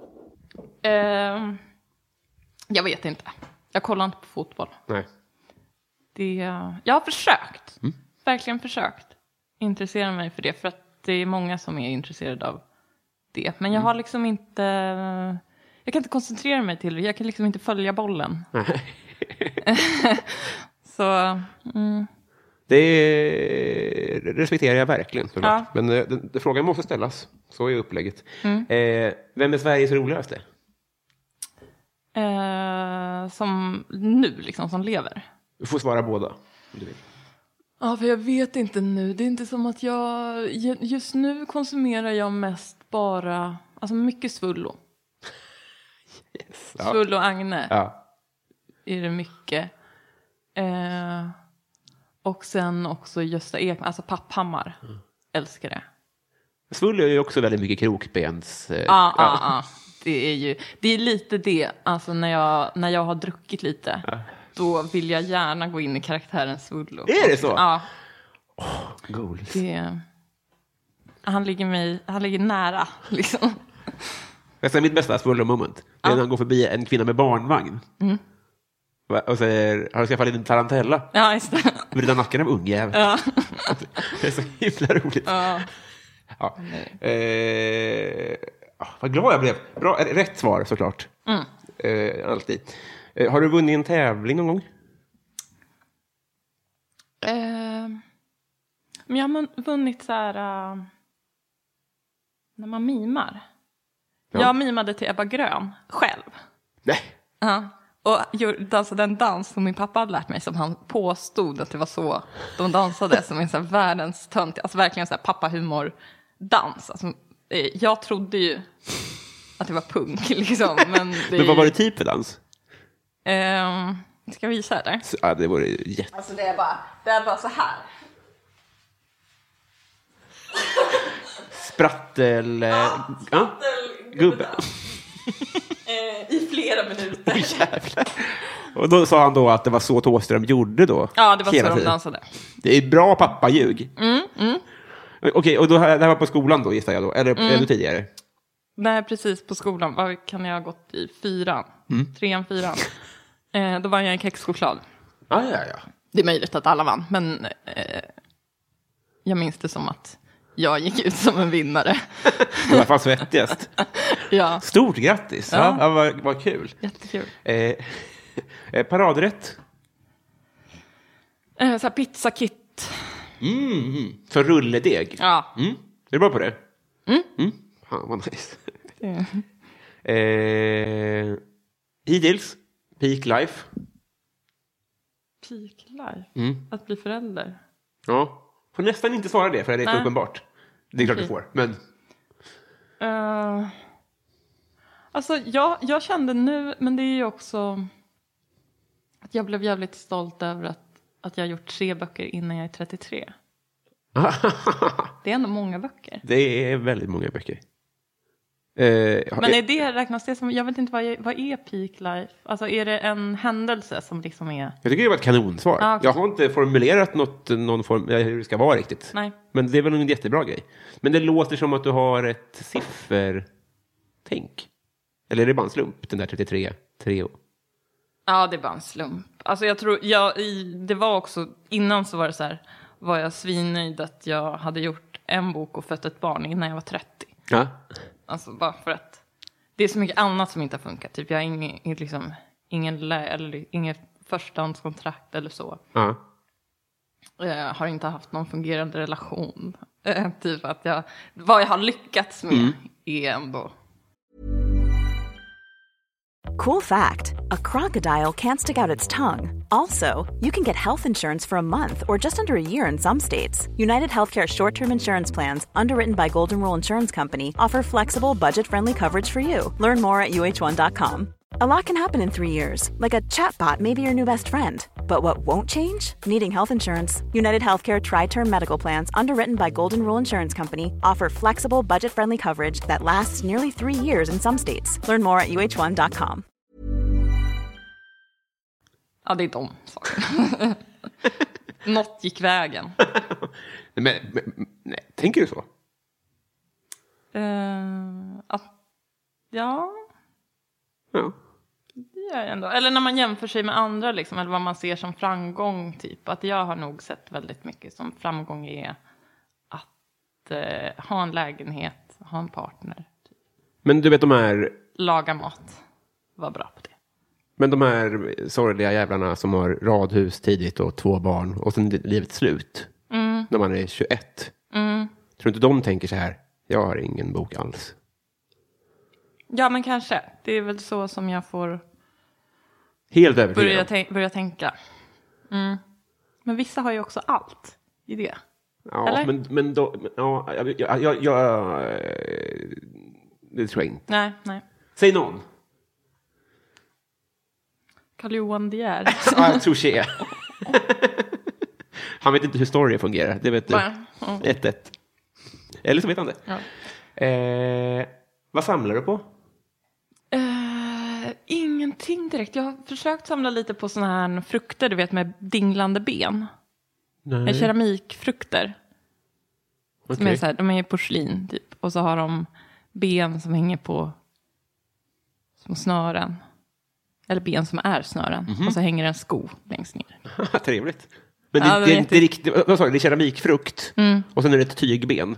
Jag vet inte. Jag kollar inte på fotboll. Nej. Jag har försökt. Verkligen försökt intressera mig för det. För att det är många som är intresserade av det. Men jag har liksom inte... Jag kan inte koncentrera mig till det. Jag kan liksom inte följa bollen. Så... Det respekterar jag verkligen. Ja. Men frågan måste ställas. Så är upplägget. Vem är Sveriges roligaste? Som nu liksom, som lever. Du får svara båda. Om du vill. Ja, för jag vet inte nu. Det är inte som att jag... Just nu konsumerar jag mest bara... Alltså mycket Svullo. Yes. Ja. Svullo och Agne. Ja. Är det mycket. Och sen också Gösta Ekman. Alltså Papphammar. Älskar det. Svullo är ju också väldigt mycket krokbens... Ja. Det är lite det. Alltså när jag har druckit lite. Då vill jag gärna gå in i karaktären Svullo. Är det så? Ja. Goals. Han ligger nära liksom. Jag säger mitt bästa Svullo-moment. Det är när han går förbi en kvinna med barnvagn. Och säger, har du skaffat en tarantella? Ja, just det. Vrida nacken av ungjävel. Ja. Det är så himla roligt. Ja. Ja. Vad glad jag blev. Bra, rätt svar såklart. Alltid. Har du vunnit en tävling någon gång? Men jag har vunnit så här... när man mimar. Ja. Jag mimade till Ebba Grön själv. Nej. Ja. Och dansade en dans som min pappa hade lärt mig, som han påstod att det var så de dansade, som en så här världens tönt, alltså verkligen så här pappahumor-dans. Alltså, jag trodde ju att det var punk liksom. Men vad var det typ för dans? Ska jag visa det? Ja, det vore Alltså det är bara så här. Sprattel... Gubbe. I flera minuter. Jävlar. Och då sa han då att det var så Thåström gjorde då? Ja, det var hela så de tiden. dansade. Det är bra pappaljug. Okej, och då, det här var på skolan då, gissar jag då? Eller ännu tidigare? Nej, precis på skolan. Vad kan jag ha gått i? 4? 3, 4. Då var jag en kexchoklad. Ja. Det är möjligt att alla vann, men jag minns det som att jag gick ut som en vinnare. I alla fall svettigast. Ja. Stort grattis. Ja. Vad kul. Jättekul. Paradrätt? Så här pizzakit. För rulledeg? Ja. Är du bra på det? Fan, vad nice. Hittills, peak life. Peak life? Att bli förälder? Ja, får nästan inte svara det för det är för uppenbart. Det är klart du får, men... Alltså, jag kände nu, men det är ju också... att jag blev jävligt stolt över att jag har gjort 3 böcker innan jag är 33. Det är ändå många böcker. Det är väldigt många böcker. Men är det, räknas det som... Jag vet inte, vad är peak life? Alltså, är det en händelse som liksom är... Jag tycker det var ett kanonsvar. Okay. Jag har inte formulerat någon form hur det ska vara riktigt. Nej. Men det är väl en jättebra grej. Men det låter som att du har ett siffertänk. Eller är det bara en slump, den där 33 år? Ja, det är bara en slump. Alltså jag tror, det var också, innan så var det så här, var jag svinnöjd att jag hade gjort en bok och fött ett barn innan jag var 30. Ja. Alltså bara för att det är så mycket annat som inte har funkat. Typ jag har ingen förstahandskontrakt eller så. Ja. Jag har inte haft någon fungerande relation. Typ att vad jag har lyckats med är ändå... Cool fact, a crocodile can't stick out its tongue. Also, you can get health insurance for a month or just under a year in some states. United Healthcare short-term insurance plans, underwritten by Golden Rule Insurance Company, offer flexible, budget-friendly coverage for you. Learn more at uh1.com. A lot can happen in 3 years, like a chatbot may be your new best friend. But what won't change? Needing health insurance. United Healthcare Tri-Term Medical Plans, underwritten by Golden Rule Insurance Company, offer flexible, budget-friendly coverage that lasts nearly 3 years in some states. Learn more at uh1.com. Ja, det är de sakerna. Något gick vägen. Nej, tänker du så? Ja. Ja. Det gör jag ändå. Eller när man jämför sig med andra liksom, eller vad man ser som framgång typ. Att jag har nog sett väldigt mycket som framgång är att ha en lägenhet, ha en partner. Typ. Men du vet de här... Laga mat. Var bra på det. Men de här sorgliga jävlarna som har radhus tidigt och 2 barn och sen livet slut. När man är 21. Tror inte de tänker så här, jag har ingen bok alls. Ja, men kanske. Det är väl så som jag får helt övertygad. börja tänka. Men vissa har ju också allt i det. Ja, eller? Men då... Ja, det tror jag inte. Nej. Säg någon. Carl-Johan De Geer. Ja, jag tror tjej. Han vet inte hur story fungerar. Det vet du. 1-1. Eller så vet han det. Ja. Vad samlar du på? Ingenting direkt. Jag har försökt samla lite på såna här frukter, du vet, med dinglande ben. Nej. Keramikfrukter. Okay. Som är så här, de är porslin typ. Och så har de ben som hänger på små snören. Eller ben som är snören. Och så hänger en sko längst ner. Trevligt. Men det är riktigt, vad sa du? Det är keramikfrukt. Och sen är det ett tygben.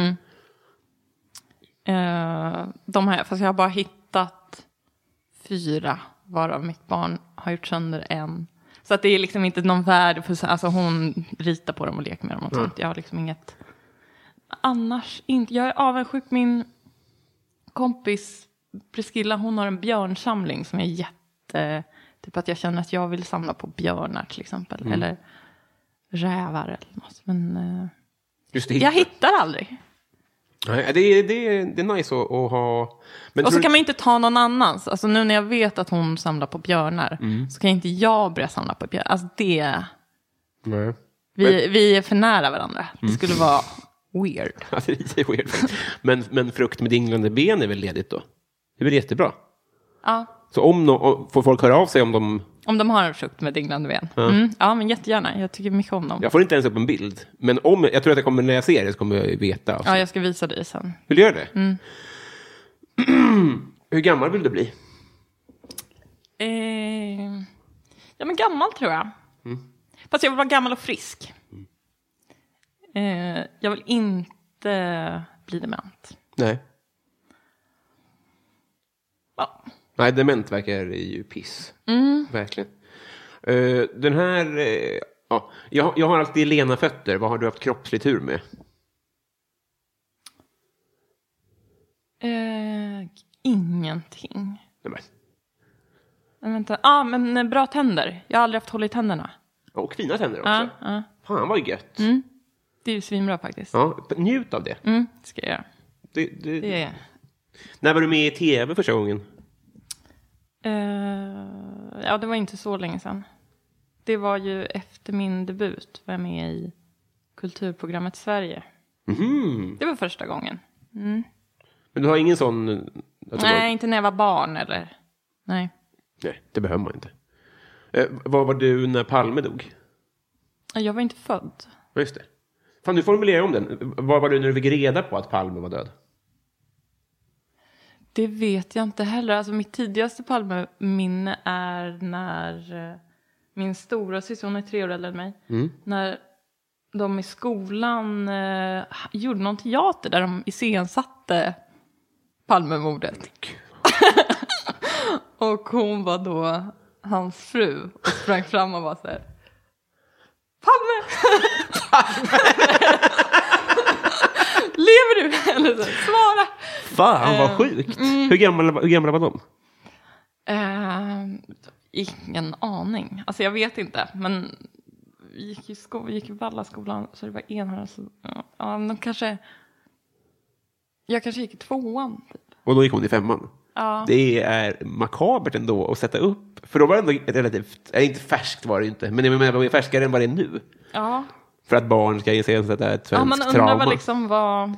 De här, fast jag har bara hittat 4. Varav mitt barn har gjort sönder en. Så att det är liksom inte någon värde för, alltså hon ritar på dem och leker med dem och sånt. Jag har liksom inget. Annars inte. Jag är avundsjuk. Min kompis Priscilla, hon har en björnsamling som är typ att jag känner att jag vill samla på björnar till exempel. Eller rävar eller något. Men jag hittar aldrig. Nej, det är nice att ha. Men och så kan man inte ta någon annans. Alltså nu när jag vet att hon samlar på björnar så kan inte jag börja samla på björnar. Alltså det... Nej. Vi är för nära varandra. Det skulle vara weird. Ja, det är weird. Men frukt med dinglande ben är väl ledigt då? Det är väl jättebra? Ja. Så får folk höra av sig om de... Om de har en frukt med dinglande ben. Ja, men jättegärna. Jag tycker mycket om dem. Jag får inte ens upp en bild. Men jag tror att jag kommer, när jag ser det så kommer jag veta. Alltså. Ja, jag ska visa dig sen. Vill du göra det? Hur gammal vill du bli? Ja, men gammal tror jag. Fast jag vill vara gammal och frisk. Jag vill inte bli dement. Nej. Ja. Nej, dement verkar ju piss. Verkligen. Den här Ja, jag har alltid lena fötter. Vad har du haft kroppslig tur med? Ingenting. Nej, Men vänta. Men bra tänder. Jag har aldrig haft håll i tänderna. och fina tänder också. Ja. Fan vad gött. Det är ju svinbra faktiskt. Ja, njut av det. Ska jag göra. Det är... När var du med i tv första gången? Ja, det var inte så länge sedan. Det var ju efter min debut. Var jag med i kulturprogrammet Sverige. Det var första gången. Men du har ingen sån... Nej, inte när jag var barn eller... Nej, det behöver man inte. Var var du när Palme dog? jag var inte född. Just det. Fan, du formulerar om den. Var var du när du fick reda på att Palme var död? Det vet jag inte heller. Alltså mitt tidigaste Palme-minne är när min stora syster, hon är 3 år äldre än mig. När de i skolan gjorde någon teater där de iscensatte Palmemordet. Och hon var då hans fru och sprang fram och var så här: Palme! Lever du? Eller så, svara! Fan, vad sjukt. Hur gamla var de? Ingen aning. Alltså jag vet inte. Men vi gick i Vallaskolan, så det var enhörna. Ja, de kanske... Jag kanske gick i 2:an. Typ. Och då gick hon i 5:an. Ja. Det är makabert ändå att sätta upp. För då var det ändå relativt... Inte färskt var det inte. Men det var färskare än vad det är nu. Ja. För att barn ska inse att det är ett svenskt trauma. Ja, man undrar vad liksom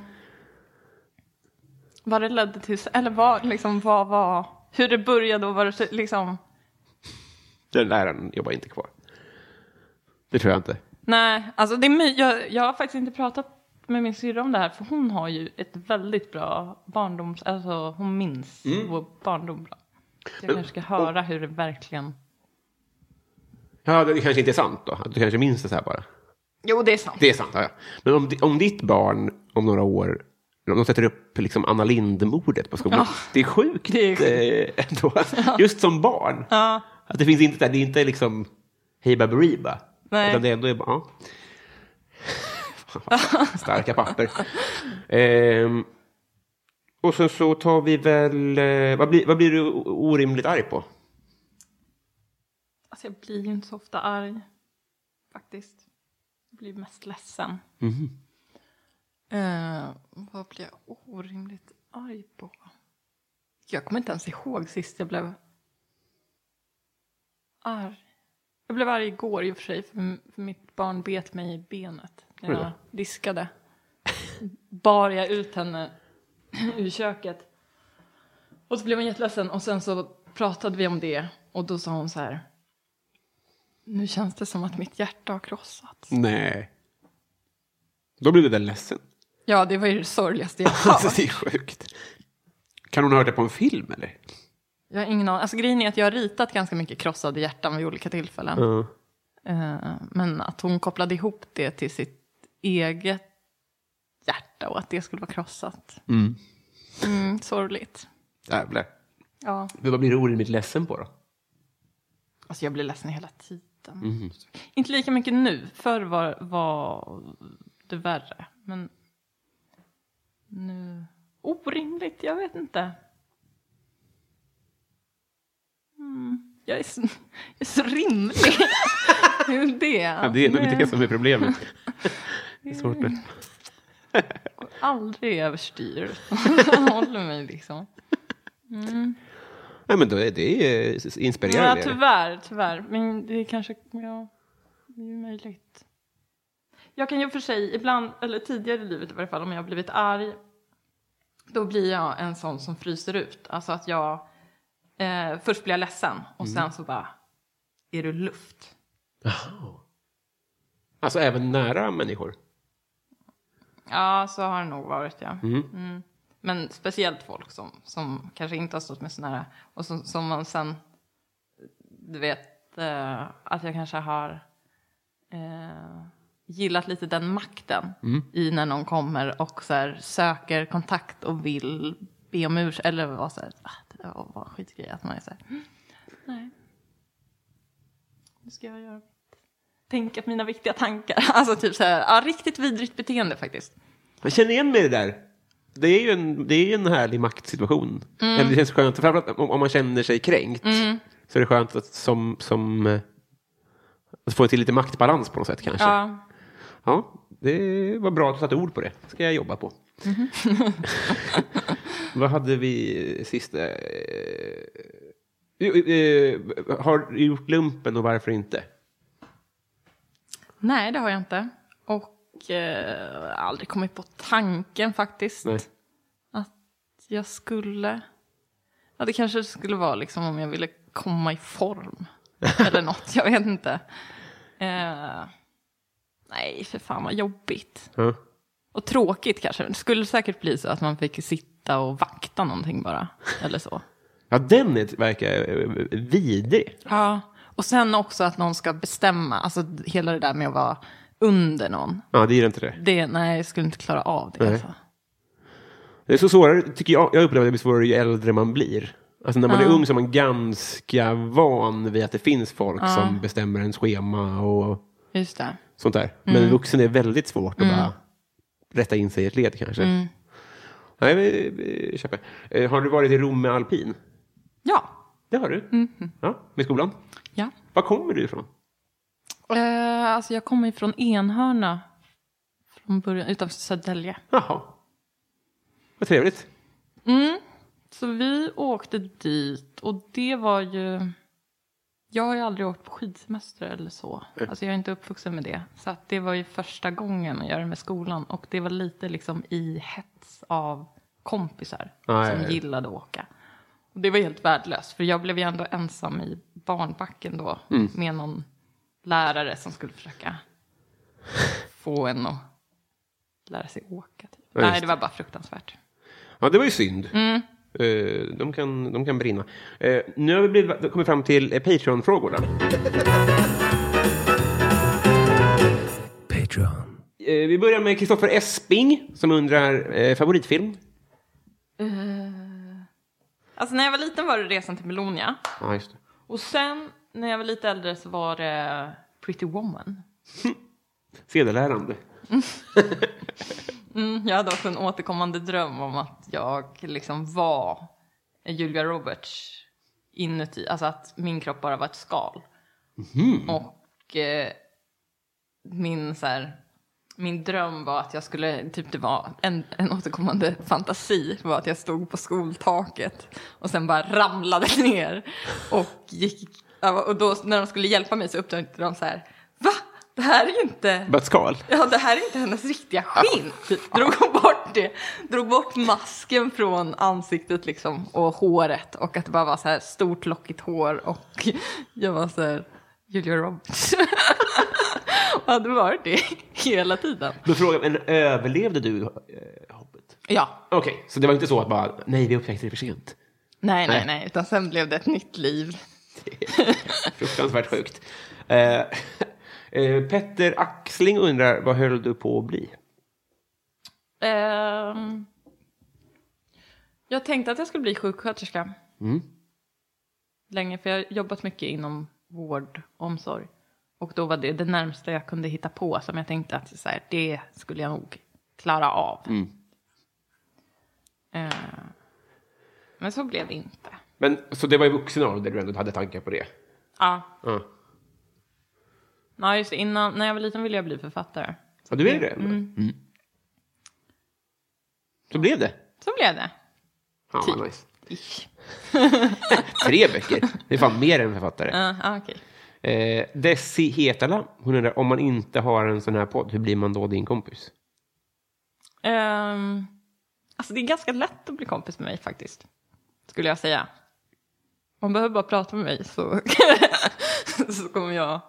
vad det ledde till. Eller vad var... Hur det började och vad det liksom... Den läraren jobbar inte kvar. Det tror jag inte. Nej, alltså jag har faktiskt inte pratat med min syrra om det här. För hon har ju ett väldigt bra barndoms... Alltså hon minns vår barndom bra. Så jag kanske ska höra hur det verkligen... Ja, det kanske inte är sant då. Att du kanske minns det så här bara. Jo, det är sant. Det är sant, ja. Men om ditt barn om några år... De sätter upp liksom Anna Lindh-mordet på skolan. Ja. Det är sjukt. Ändå. Just som barn. Ja. Att det finns inte där. Det är inte liksom Hey Baberiba. Nej. Utan det är ändå... Ja. Starka papper. Och sen så tar vi väl... Vad blir du orimligt arg på? Alltså jag blir ju inte så ofta arg. Faktiskt. Jag blir mest ledsen. Vad blir jag orimligt arg på? Jag kommer inte ens ihåg sist jag blev arg. Jag blev arg igår i och för sig. För mitt barn bet mig i benet när jag diskade. Bar jag ut henne ur köket. Och så blev hon jätteledsen. Och sen så pratade vi om det. Och då sa hon så här: nu känns det som att mitt hjärta har krossats. Nej. Då blir du väl ledsen? Ja, det var ju det sorgligaste jag hört. Alltså, det är sjukt. Kan hon ha hört det på en film, eller? Jag har ingen aning. Alltså grejen är att jag har ritat ganska mycket krossade hjärtan vid olika tillfällen. Men att hon kopplade ihop det till sitt eget hjärta och att det skulle vara krossat. Sorgligt. Jävlar. Ja. Men vad blir du orimligt ledsen på då? Alltså jag blir ledsen hela tiden. Inte lika mycket nu. Förr var det värre. Men nu... Orimligt, jag vet inte. Jag är så rimlig. Det Ja, det är nog det som är problemet. Det är svårt nu. Går aldrig överstyr. Jag håller mig liksom. Nej, men då är det inspirerande. Ja, tyvärr. Men det är kanske, det är möjligt. Jag kan ju för sig ibland, eller tidigare i livet i varje fall, om jag har blivit arg, då blir jag en sån som fryser ut. Alltså att jag först blir jag ledsen och sen så bara, är du luft? Alltså även nära människor? Ja, så har det nog varit, ja. Men speciellt folk som kanske inte har stått med sån här, och som man sen, du vet, att jag kanske har gillat lite den makten i när någon kommer och så här, söker kontakt och vill be om ursäkt, eller vad så här, det där var skitgrej, att man är så här, nej, nu ska jag göra. tänka på mina viktiga tankar. Alltså typ så här, ja, riktigt vidrigt beteende faktiskt. Jag känner igen mig det där. Det är ju en härlig maktsituation. Eller det känns skönt, framförallt om man känner sig kränkt. Så är det skönt att att få till lite maktbalans på något sätt kanske. Ja, det var bra att du satte ord på det. Ska jag jobba på. Vad hade vi sist? Har du gjort lumpen och varför inte? Nej, det har jag inte. Och aldrig kommit på tanken faktiskt. Nej. Att jag skulle... Ja, det kanske skulle vara liksom om jag ville komma i form. Eller något, jag vet inte. Nej, för fan vad jobbigt. Och tråkigt kanske. Det skulle säkert bli så att man fick sitta och vakta någonting bara. Eller så. Ja, den verkar vidrig. Ja, och sen också att någon ska bestämma. Alltså hela det där med att vara under någon. Ja, det är inte det. Nej, jag skulle inte klara av det. Alltså. Det är så svårare, tycker jag upplever att det blir svårare ju äldre man blir. Alltså när man är ung så är man ganska van vid att det finns folk som bestämmer en schema och just det. Sånt där. Men vuxen är väldigt svårt att bara rätta in sig i ett led kanske. Nej, vi köper. Har du varit i Rom med alpin? Ja. Det har du? Ja, med skolan? Ja. Var kommer du ifrån? Alltså jag kommer ifrån Enhörna. Från början, utanför Södertälje. Jaha. Vad trevligt. Så vi åkte dit och det var ju... Jag har ju aldrig åkt på skidsemester eller så. Alltså jag är inte uppvuxen med det. Så att det var ju första gången att göra det med skolan. Och det var lite liksom i hets av kompisar som gillade att åka. Och det var helt värdelöst. För jag blev ju ändå ensam i barnbacken då. Med någon lärare som skulle försöka få en att lära sig åka. Typ. Nej, det var bara fruktansvärt. Ja, det var ju synd. De kan brinna. Nu har vi kommit fram till Patreon-frågorna. Patreon. Vi börjar med Kristoffer Esping som undrar favoritfilm. Alltså när jag var liten var det Resan till Melonia. Ja, just det. Och sen när jag var lite äldre så var det Pretty Woman. Sedelärande. Jag hade också en återkommande dröm om att jag liksom var Julia Roberts inuti. Alltså att min kropp bara var ett skal. Och min dröm var att jag skulle, typ det var en återkommande fantasi var att jag stod på skoltaket och sen bara ramlade ner och gick, och då när de skulle hjälpa mig så upptäckte de så här: va? Det här är ju inte... Bara ett skal? Ja, det här är inte hennes riktiga skinn. Drog bort det. Drog bort masken från ansiktet liksom och håret. Och att det bara var så här stort lockigt hår. Och jag var så här Julia Roberts. Och hade varit det hela tiden. Då frågar men överlevde du hoppet? Ja. Okej, så det var inte så att bara, nej, vi upptäckte det för sent. Nej. Utan sen blev det ett nytt liv. Fruktansvärt sjukt. Petter Axling undrar, vad höll du på att bli? Jag tänkte att jag skulle bli sjuksköterska. Länge, för jag har jobbat mycket inom vård och omsorg. Och då var det närmaste jag kunde hitta på som jag tänkte att så här, det skulle jag nog klara av. Men så blev det inte. Men, så det var i vuxen ålder du ändå hade tankar på det? Ja. Ja, just det. När jag var liten ville jag bli författare. Ja, du är det? Så blev det? Så blev det. Ja, vad nice. 3 böcker. Det är fan mer än författare. Okej. Desi Hetala, hon undrar, om man inte har en sån här podd, hur blir man då din kompis? Alltså det är ganska lätt att bli kompis med mig faktiskt. Skulle jag säga. Man behöver bara prata med mig så, så kommer jag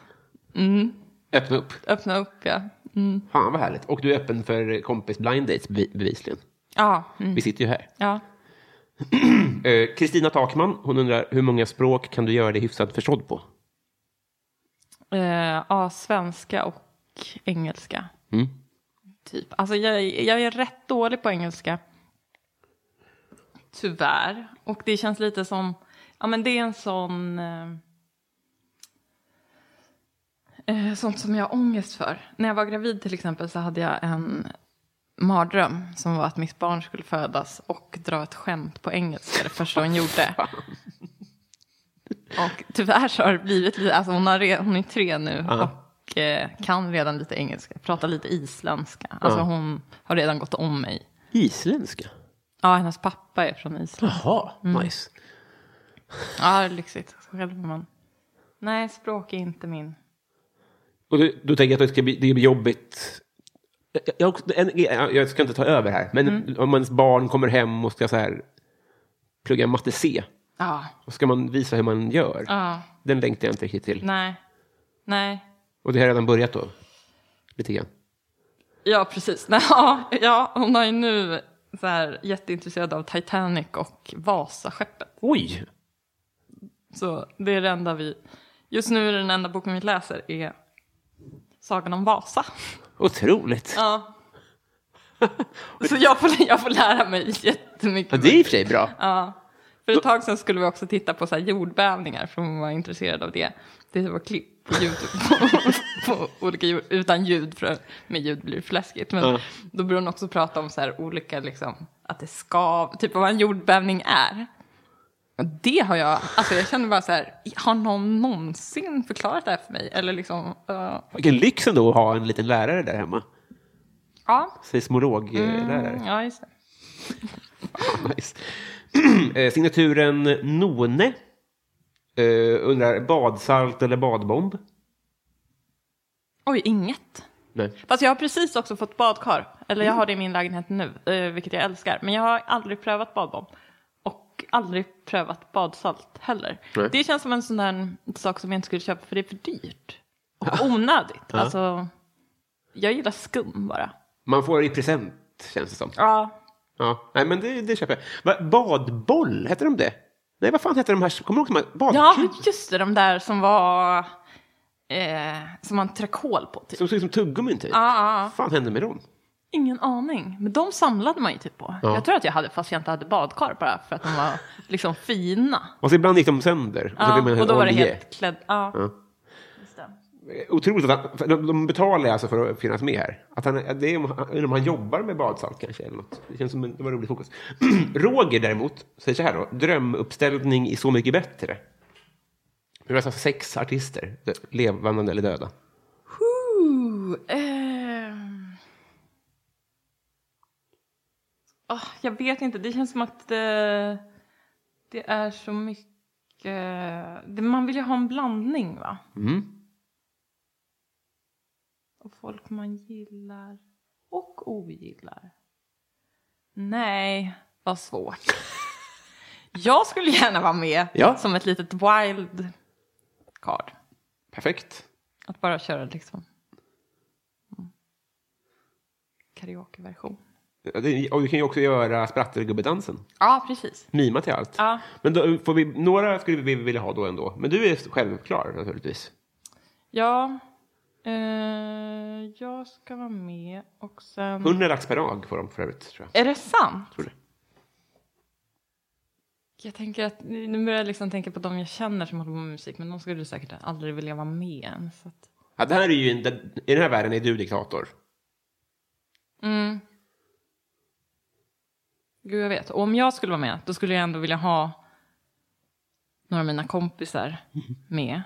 öppna upp, ja. Fan vad härligt. Och du är öppen för kompis blind dates bevisligen. Ja. Vi sitter ju här. Ja. Kristina Takman, hon undrar, hur många språk kan du göra dig hyfsat förstådd på? Svenska och engelska. Typ. Alltså jag är rätt dålig på engelska. Tyvärr. Och det känns lite som... Ja, men det är en sån... Sånt som jag har ångest för. När jag var gravid till exempel så hade jag en mardröm som var att mitt barn skulle födas och dra ett skämt på engelska det första hon gjorde. Och tyvärr så har det blivit lite, alltså hon är 3 nu och kan redan lite engelska, pratar lite isländska. Alltså hon har redan gått om mig. Isländska? Ja, hennes pappa är från Island. Jaha, nice. Ja, det är lyxigt. Nej, språk är inte min. Och du tänker att det blir jobbigt. Jag ska inte ta över här, men om ens barn kommer hem och ska så här plugga matte C. Ja. Och ska man visa hur man gör. Ja. Den längtar jag inte riktigt till. Nej. Och det har redan börjat då? Lite grann. Ja, precis. Ja, hon är ju nu så här jätteintresserad av Titanic och Vasaskeppet. Oj! Så det är det enda just nu är den enda boken vi läser är Sagan om Vasa. Otroligt. Ja. Så jag får lära mig jättemycket. Ja, det är i och för sig bra. Ja. För ett tag sedan skulle vi också titta på så här jordbävningar för man var intresserad av det. Det var klipp på YouTube på olika utan ljud för med ljud blir det fläskigt. Men då började hon också prata om så här olika liksom att det ska typ vad en jordbävning är. Och det har jag känner bara så här, har någon någonsin förklarat det här för mig eller liksom vilken lyx ändå att ha en liten lärare där hemma. Ja. Seismologlärare. Ja, just det. Nice. Signaturen None undrar badsalt eller badbomb? Oj, inget. Nej. Fast jag har precis också fått badkar. Eller jag har det i min lägenhet nu, vilket jag älskar. Men jag har aldrig prövat badbomb. Och aldrig prövat badsalt heller. Nej. Det känns som en sån där sak som jag inte skulle köpa för det är för dyrt. Och onödigt. Ja. Alltså, jag gillar skum bara. Man får i present, känns det som. Ja. Ja, nej men det köper jag. Badboll, heter de det? Nej, vad fan heter de här? Kommer du ihåg de här? Ja, just det, de där som var som man träck hål på typ. Som såg ut som tuggummin typ. Ja. Vad fan hände med dem? Ingen aning, men de samlade man ju typ på. Ja. Jag tror att jag hade, fast jag inte hade badkar bara för att de var liksom fina. Och så ibland gick de sönder. Och då var det helt klädd. Ja. Otroligt att de betalar alltså för att finnas med här. Att det är om han jobbar med badsalt kanske eller något. Det känns som det var roligt fokus. Roger däremot säger så här då: drömuppställning i Så mycket bättre. Det är alltså 6 artister, levande eller döda. Jag vet inte, det känns som att det är så mycket. Man vill ju ha en blandning, va? Och folk man gillar och ogillar. Nej, vad svårt. Jag skulle gärna vara med som ett litet wild card. Perfekt. Att bara köra liksom karaokeversion. Och du kan ju också göra sprattelgubbedansen. Ja, precis. Mima till allt. Ja. Men då får några skulle vi vilja ha då ändå. Men du är självklar naturligtvis. Ja. Jag ska vara med och sen... 100 lax per dag får de för övrigt, tror jag. Är det sant? Tror det. Jag tänker att nu börjar jag liksom tänka på de jag känner som håller på med musik, men de skulle säkert aldrig vilja vara med än. Så att... Ja, det här är ju i den här världen är du diktator. Gud, jag vet. Och om jag skulle vara med, då skulle jag ändå vilja ha några av mina kompisar med.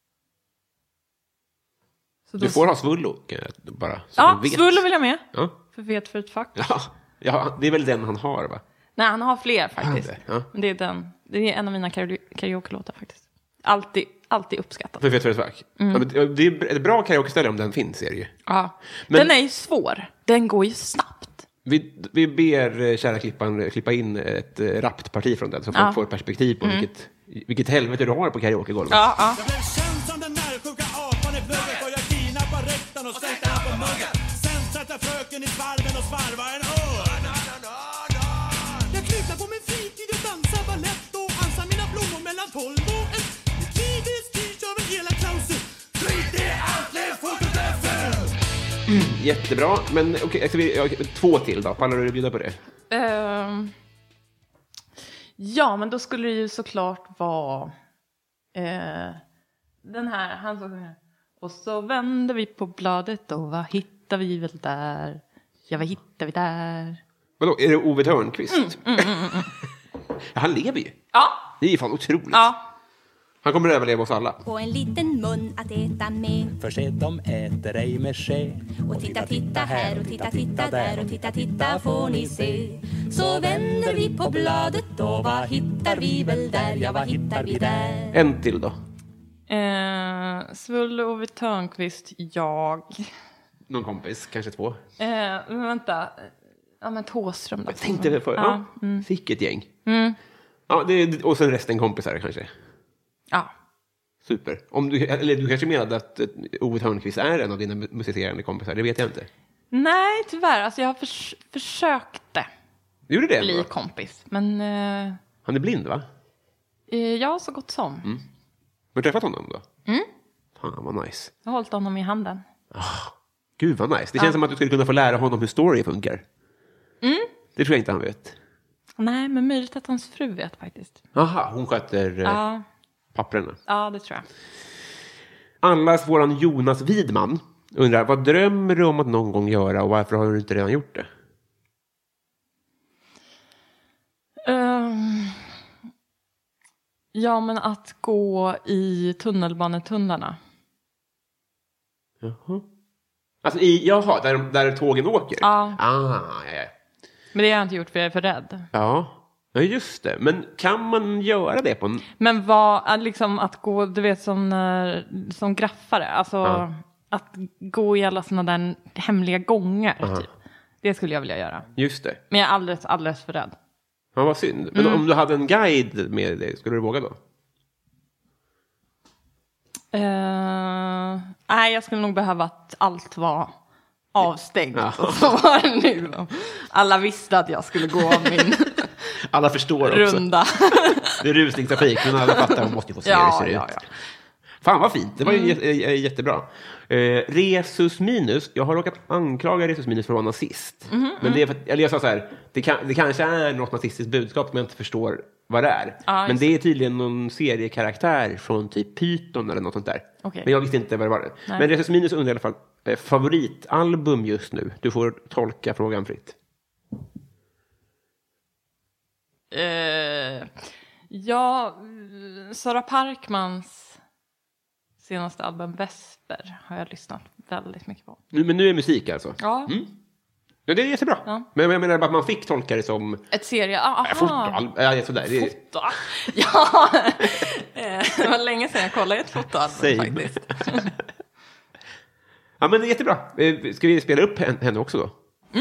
Så du får ha Svullo bara. Ja, Svullo vill jag med. Ja. För ett fack. Ja, det är väl den han har, va? Nej, han har fler faktiskt. Ja. Men det är en av mina karaoke-låtar faktiskt. Alltid uppskattat. För ett fack. Ja, men det är ett bra karaoke-ställe om den finns, är det ju. Ja, men den är ju svår. Den går ju snabbt. Vi ber kära klippa in ett rappt parti från den så folk får perspektiv på vilket helvete du har på karaokegolvet. Ja. Jag blev känd som den närsjuka apan i plugget och jag kidnappade rektorn och sänkte han på muggen. Sen satte fröken i svarven och svarva en örn. Jag krypte på min fritid och dansar balett och ansar mina blommor mellan 12 och 1. Mitt liv är styrt av en hela klausul. Skit i allt, lev fotografer! Jättebra, men okej, 2 till då. Pallar du bjuda på det? Ja, men då skulle det ju såklart vara den här, han som sjunger. Och så vänder vi på bladet och vad hittar vi väl där? Ja, vad hittar vi där? Vadå, är det Ove Thörnqvist? Ja, han lever ju. Ja. Det är ju fan otroligt. Ja. Han kommer att överleva oss alla. På en liten mun att äta med. För se, de äter ej med ske. Och titta, titta här och titta, titta där och titta, titta får ni se. Så vänder vi på bladet och vad hittar vi väl där? Ja, vad hittar vi där? En till då. Svulle, Ove Thörnqvist, jag. Någon kompis, kanske 2. Men vänta. Ja, men Thåström då. Jag tänkte väl för. Ja. Fick ett gäng. Ja, och sen resten kompisar kanske. Ja. Super. Eller du kanske menade att Ove Thörnqvist är en av dina musicerande kompisar. Det vet jag inte. Nej, tyvärr. Alltså jag försökte Gjorde det bli då? kompis. Men Han är blind, va? ja, så gott som. Har du träffat honom då? Fan, vad nice. Jag har hållit honom i handen. Gud, vad nice. Det känns som att du skulle kunna få lära honom hur story funkar. Det tror jag inte han vet. Nej, men möjligt att hans fru vet faktiskt. Aha, hon sköter papperna. Ja, det tror jag. Allas våran Jonas Widman undrar, vad drömmer du om att någon gång göra och varför har du inte redan gjort det? Ja, men att gå i tunnelbanetunnlarna. Jaha. Alltså där tågen åker? Ja. Ja. Men det har jag inte gjort för jag är för rädd. Ja, just det. Men kan man göra det på en... Men vad, liksom att gå, du vet som graffare. Alltså att gå i alla sådana där hemliga gångar. Typ. Det skulle jag vilja göra. Just det. Men jag är alldeles för rädd. Ja, vad synd. Men om du hade en guide med dig, skulle du våga då? Nej, jag skulle nog behöva att allt var avstängt. Och så var det nu. Alla visste att jag skulle gå min alla förstår också. Runda. Det är rusningstrafik, men alla fattar att man måste få se hur det ser ut. Fan, vad fint. Det var ju jättebra. Resus Minus. Jag har råkat anklaga Resus Minus för att vara nazist. Men det är för, eller jag sa så här, det kanske är något nazistiskt budskap som jag inte förstår vad det är. Men det är tydligen någon seriekaraktär från typ Python eller något sånt där. Okay. Men jag visste inte vad det var. Nej. Men Resus Minus undrar i alla fall favoritalbum just nu. Du får tolka frågan fritt. Ja, Sara Parkmans senaste album Vesper har jag lyssnat väldigt mycket på. Men nu är musik alltså? Ja. Ja, det är jättebra. Ja. Men jag menar bara att man fick tolka det som... Ett serie... Aha. Sådär. Foto? Ja. Det var länge sedan jag kollade ett fotoalbum faktiskt. Ja, men det är jättebra. Ska vi spela upp henne också då?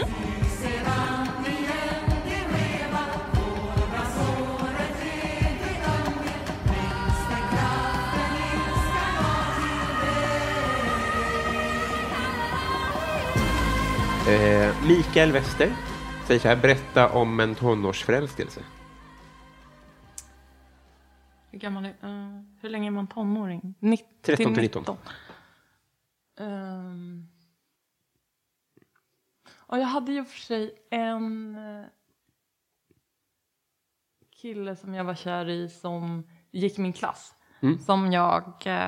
Mikael Wester säger så här, berätta om en tonårsförälskelse. Hur gammal är hur länge är man tonåring? 13 till 19. Och jag hade ju för sig en kille som jag var kär i som gick i min klass. Som jag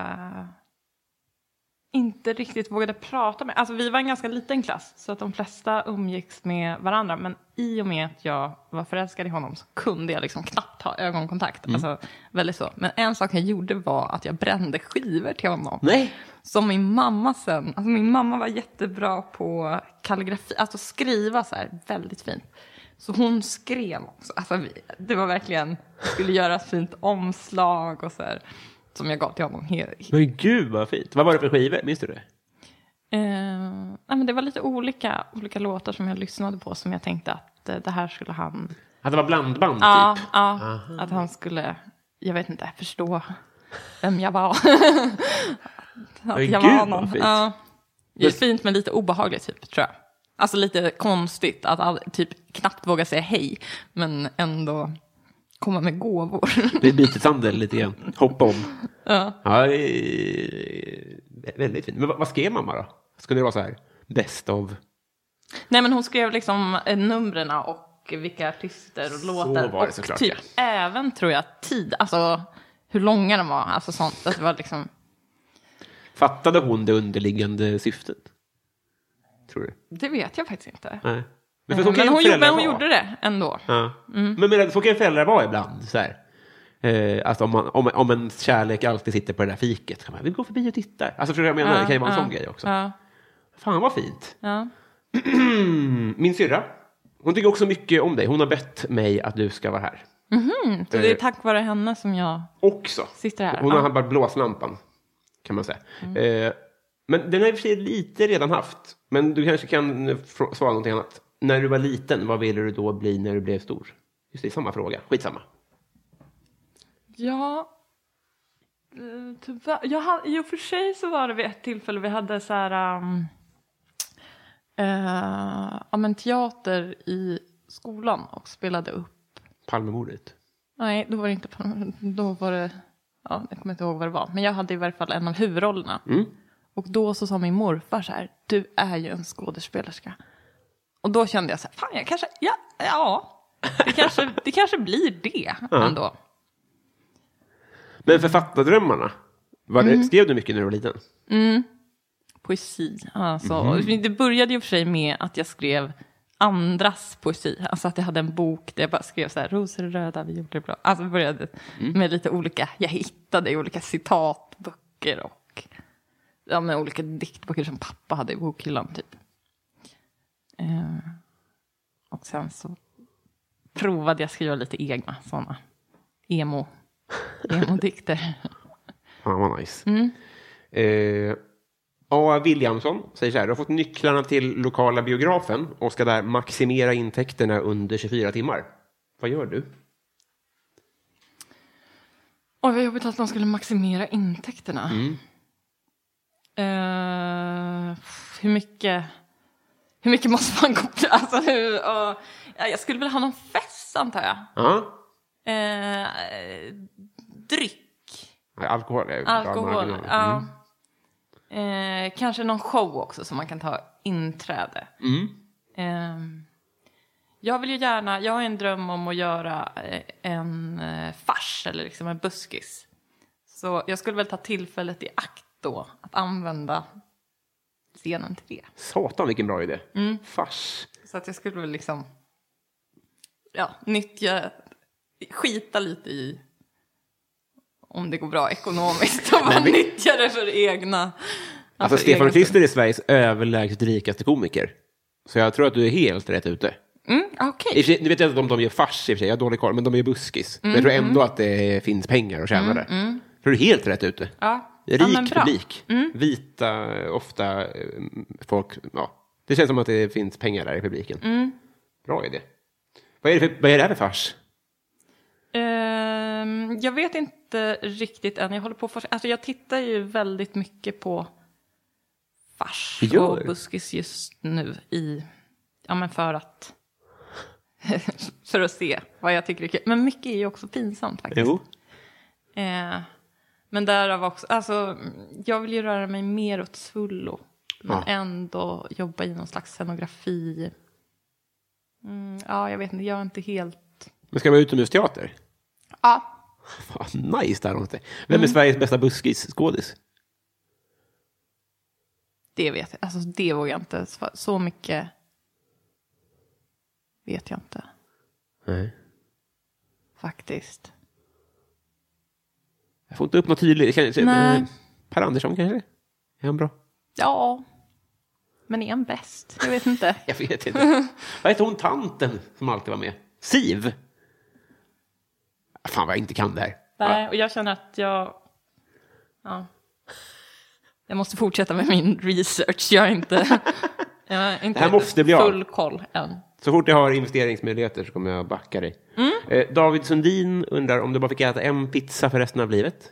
inte riktigt vågade prata med. Alltså vi var en ganska liten klass så att de flesta umgicks med varandra. Men i och med att jag var förälskad i honom så kunde jag liksom knappt ha ögonkontakt. Alltså väldigt så. Men en sak jag gjorde var att jag brände skivor till honom. Nej. Som min mamma sen. Alltså min mamma var jättebra på kalligrafi. Alltså skriva så här väldigt fint. Så hon skrev också. Alltså det var verkligen, skulle göra ett fint omslag och så här. Som jag gav till honom. Men gud vad fint. Vad var det för skivor? Minns du det? Men det var lite olika låtar som jag lyssnade på. Som jag tänkte att det här skulle han... Att det var blandband typ? Ja, att han skulle, jag vet inte, förstå vem jag var. Men jag var någon. Fint. Ja. Det är fint men lite obehagligt typ, tror jag. Alltså lite konstigt att typ knappt våga säga hej. Men ändå... komma med gåvor. Det är byteshandel lite grann. Hoppa om. Ja. Ja, väldigt fint. Men vad skrev mamma då? Skulle det vara så här? Best of? Nej, men hon skrev liksom numren och vilka artister och låtar. Så var det och såklart, typ även tror jag tid. Alltså hur långa de var. Alltså sånt. Att det var liksom... Fattade hon det underliggande syftet? Tror du? Det vet jag faktiskt inte. Nej. Men hon gjorde det ändå. Ja. Men så kan ju föräldrar vara ibland. Så här. Alltså om en kärlek alltid sitter på det där fiket. Kan man vill gå förbi och titta. Alltså för jag menar, det kan ju vara en sån grej också. Ja. Fan vad fint. Ja. Min syrra, hon tycker också mycket om dig. Hon har bett mig att du ska vara här. Så det är tack vare henne som jag också sitter här. Hon har bara blåslampan, kan man säga. Men den har i och för sig lite redan haft. Men du kanske kan svara någonting annat. När du var liten, vad ville du då bli när du blev stor? Just det, samma fråga. Skitsamma. Ja, tyvärr. I och för sig så var det vid ett tillfälle vi hade så här en teater i skolan och spelade upp Palmemordet. Nej, då var det inte då var det jag kommer inte ihåg vad det var, men jag hade i varje fall en av huvudrollerna. Och då så sa min morfar så här: du är ju en skådespelerska. Och då kände jag så här, fan jag kanske det kanske blir det ändå. Men författardrömmarna, skrev du mycket när du var liten? Poesi, alltså. Det började ju för sig med att jag skrev andras poesi. Alltså att jag hade en bok där jag bara skrev så här: rosor är röda, vi gjorde det bra. Alltså det började med lite olika, jag hittade i olika citatböcker och med olika diktböcker som pappa hade i bokhyllan typ. Och sen så provade jag skriva lite egna sådana emo-dikter. Fan vad nice. A. Williamson säger så här: du har fått nycklarna till lokala biografen och ska där maximera intäkterna under 24 timmar. Vad gör du? Oj, vad jobbigt att de skulle maximera intäkterna. Hur mycket måste man gå till? Alltså, jag skulle väl ha någon fest, antar jag. Dryck. Alkohol. Ja. Kanske någon show också som man kan ta inträde. Jag vill ju gärna, jag har en dröm om att göra en fars eller liksom en buskis. Så jag skulle väl ta tillfället i akt då att använda scenen till det. Satan vilken bra idé. Fars. Så att jag skulle väl liksom skita lite i om det går bra ekonomiskt och man nyttjar det för egna. Alltså Stefan Krister är Sveriges överlägset rikaste komiker. Så jag tror att du är helt rätt ute. Okej. Nu vet jag inte om de gör fars i och för sig, jag har dålig koll, men de är buskis. Men jag tror ändå att det finns pengar att tjäna det. Jag tror du är helt rätt ute. Rik publik. Vita, ofta folk. Ja. Det känns som att det finns pengar där i publiken. Bra idé. Vad är det här för fars? Jag vet inte riktigt än. Jag håller på alltså jag tittar ju väldigt mycket på fars och buskis just nu för att se vad jag tycker är kul. Men mycket är ju också pinsamt faktiskt. Jo. Men därav också, alltså jag vill ju röra mig mer åt svullo. Men ändå jobba i någon slags scenografi. Jag vet inte, jag är inte helt... Men ska man utomhusteater? Ja. Fan, nice där någonting. Vem är Sveriges bästa buskis-skådis? Det vet jag. Alltså det vågar jag inte. Så mycket vet jag inte. Nej. Faktiskt. Jag får inte upp något tydligt. Nej. Per Andersson kanske? Är han bra? Ja. Men är han bäst? Jag vet inte. Jag vet inte. Vad heter hon tanten som alltid var med? Siv? Fan vad jag inte kan det här. Nej, och jag känner att jag måste fortsätta med min research. Jag är inte det här måste bli full koll än. Så fort jag har investeringsmöjligheter så kommer jag backa dig. David Sundin undrar om du bara fick äta en pizza för resten av livet?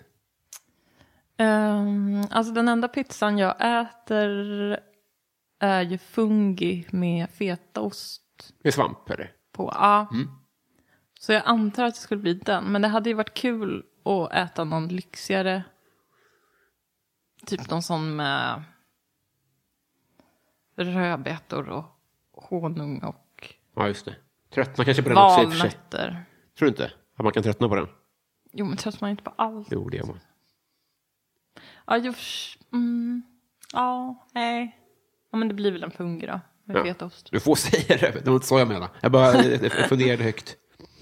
Alltså den enda pizzan jag äter är ju fungi med fetaost. Med svamp eller? Så jag antar att det skulle bli den. Men det hade ju varit kul att äta någon lyxigare. Typ någon sån med rödbetor och honung och... Ja, just det. Tröttna kanske på den också i och för sig. Valnötter. Tror du inte att man kan tröttna på den? Jo, men tröttnar man inte på allt. Jo, det gör man. Ja, Ja, nej. Ja, men det blir väl en fungi då. Med fetaost. Du får säga det. Det var inte så jag menar. Jag bara funderade högt.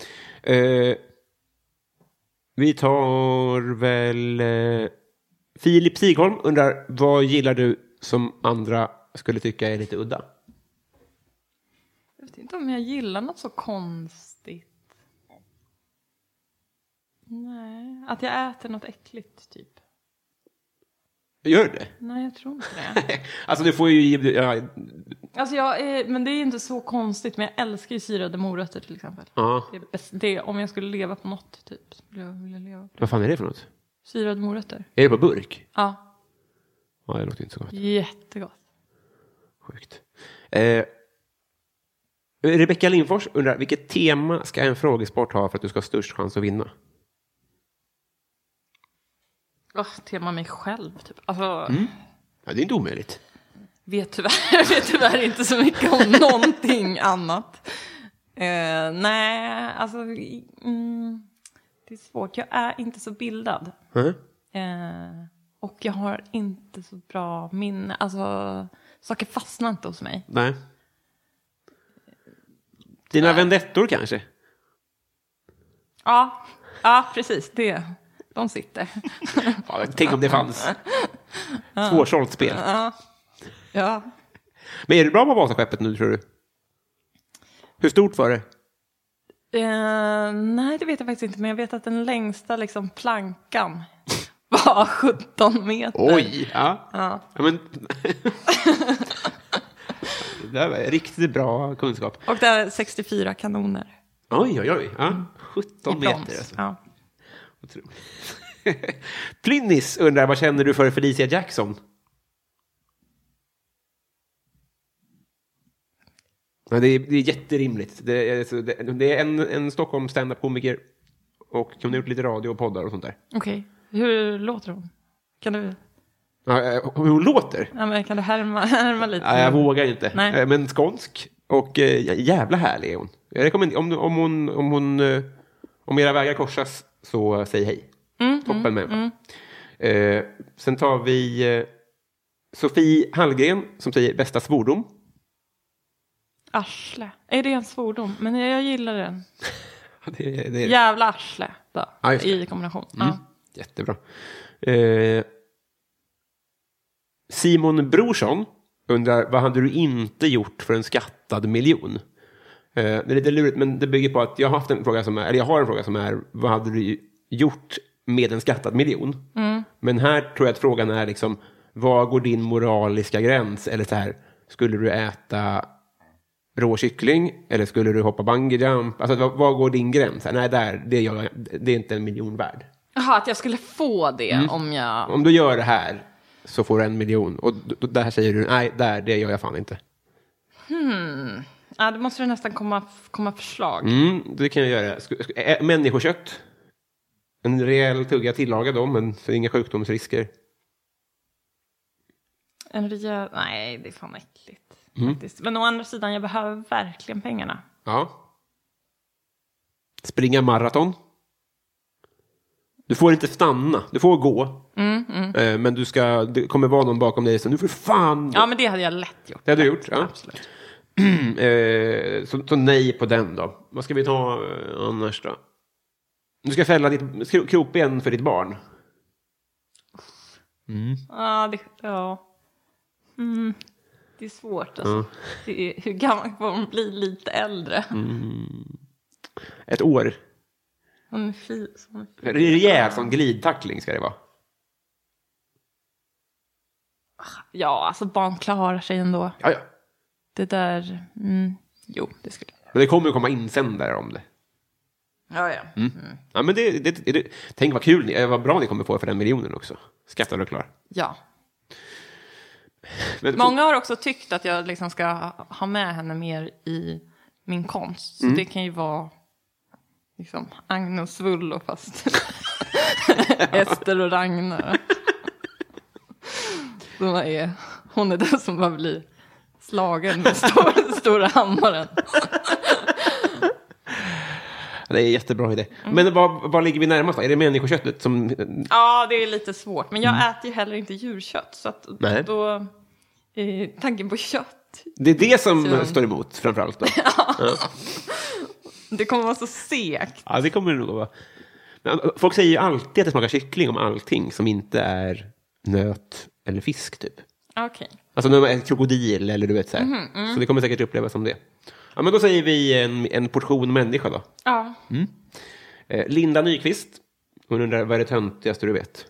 Vi tar väl... Filip Sigholm undrar, vad gillar du som andra skulle tycka är lite udda? Jag vet inte om jag gillar något så konstigt. Nej, att jag äter något äckligt typ. Gör det? Nej, jag tror inte det. Alltså du får ju... Ja. Alltså men det är inte så konstigt, men jag älskar ju syrade morötter till exempel. Ja. Det om jag skulle leva på något typ, skulle jag vilja leva på det. Vad fan är det för något? Syrade morötter. Är det på burk? Ja. Ja, det låter inte så gott. Jättegott. Sjukt. Rebecka Lindfors undrar, vilket tema ska en frågesport ha för att du ska ha störst chans att vinna? Tema mig själv typ. Alltså, Ja, det är inte omöjligt. jag vet tyvärr inte så mycket om någonting annat. Nej, alltså det är svårt. Jag är inte så bildad. Och jag har inte så bra minne. Alltså, saker fastnar inte hos mig. Nej. Dina vendettor kanske? Ja, precis. De sitter. Ja, tänk om det fanns. Svårsålt spel. Ja. Men är du bra på Vasaskeppet nu, tror du? Hur stort var det? Nej, det vet jag faktiskt inte. Men jag vet att den längsta liksom, plankan var 17 meter. Oj! Ja men... Det var riktigt bra kunskap. Och det är 64 kanoner. Oj. Ja, 17 meter. Alltså. Ja. Plynnis undrar, vad känner du för Felicia Jackson? Ja, det är jätterimligt. Det är en Stockholm stand-up-komiker och hon har gjort lite radio och poddar och sånt där. Okej. Hur låter hon? Kan du... Ja, hur hon låter? Ja, men kan du härma lite? Ja, jag vågar inte. Nej. Men skånsk och jävla härlig är hon. Jag rekommenderar, om era vägar korsas, så säg hej. Toppen med. Sen tar vi Sofie Hallgren som säger bästa svordom. Arsle. Är det en svordom? Men jag gillar den. det är... Jävla arsle. Då, i kombination. Ja. Jättebra. Simon Brorsson undrar, vad hade du inte gjort för en skattad miljon? Det är lite lurigt, men det bygger på att jag har en fråga som är, vad hade du gjort med en skattad miljon? Men här tror jag att frågan är liksom, vad går din moraliska gräns? Eller så här, skulle du äta rå kyckling? Eller skulle du hoppa bungee jump? Alltså, vad går din gräns? Nej, det är inte en miljon värd. Jaha, att jag skulle få det om jag... Om du gör det här så får du 1 miljon. Och där säger du, nej, det gör jag fan inte. Ja, det måste nästan komma förslag. Det kan jag göra. Människokött. En rejäl tugga tillagad då, men för inga sjukdomsrisker. En rejäl... Nej, det är fan äckligt. Faktiskt. Men å andra sidan, jag behöver verkligen pengarna. Ja. Springa maraton. Du får inte stanna. Du får gå. Men det kommer vara någon bakom dig. Så nu får fan... Ja, men det hade jag lätt gjort. Det hade du gjort, ja. Absolut. Så nej på den då. Vad ska vi ta annars då? Du ska fälla ditt krokben för ditt barn. Det är svårt alltså. Hur gammal får hon bli lite äldre? 1 år. Hon är fin. Rejäl som glidtackling ska det vara. Ja, alltså barn klarar sig ändå. Ja. Det där... Jo, det skulle jag. Men det kommer ju komma insändare om det. Ja. Ja, men det, tänk vad kul, vad bra ni kommer få för den miljonen också. Skattar och klar. Ja. Men, många har också tyckt att jag liksom ska ha med henne mer i min konst. Så det kan ju vara liksom Agnes Vullo fast Ester och Ragnar. Hon är den som bara blir slagen med stora hammaren. Det är en jättebra idé. Men vad ligger vi närmast? Är det människoköttet som... Ja, det är lite svårt. Men jag äter ju heller inte djurkött. Så att då tanken på kött. Det är det som står emot framförallt då. Ja. Det kommer vara så segt. Ja, det kommer det nog vara. Men folk säger ju alltid att det smakar kyckling om allting som inte är nöt eller fisk typ. Okej. Alltså när man är krokodil eller du vet så här. Så det kommer säkert upplevas som det. Ja, men då säger vi en portion människa då. Ja. Linda Nyqvist. Hon undrar, vad är det töntigaste du vet?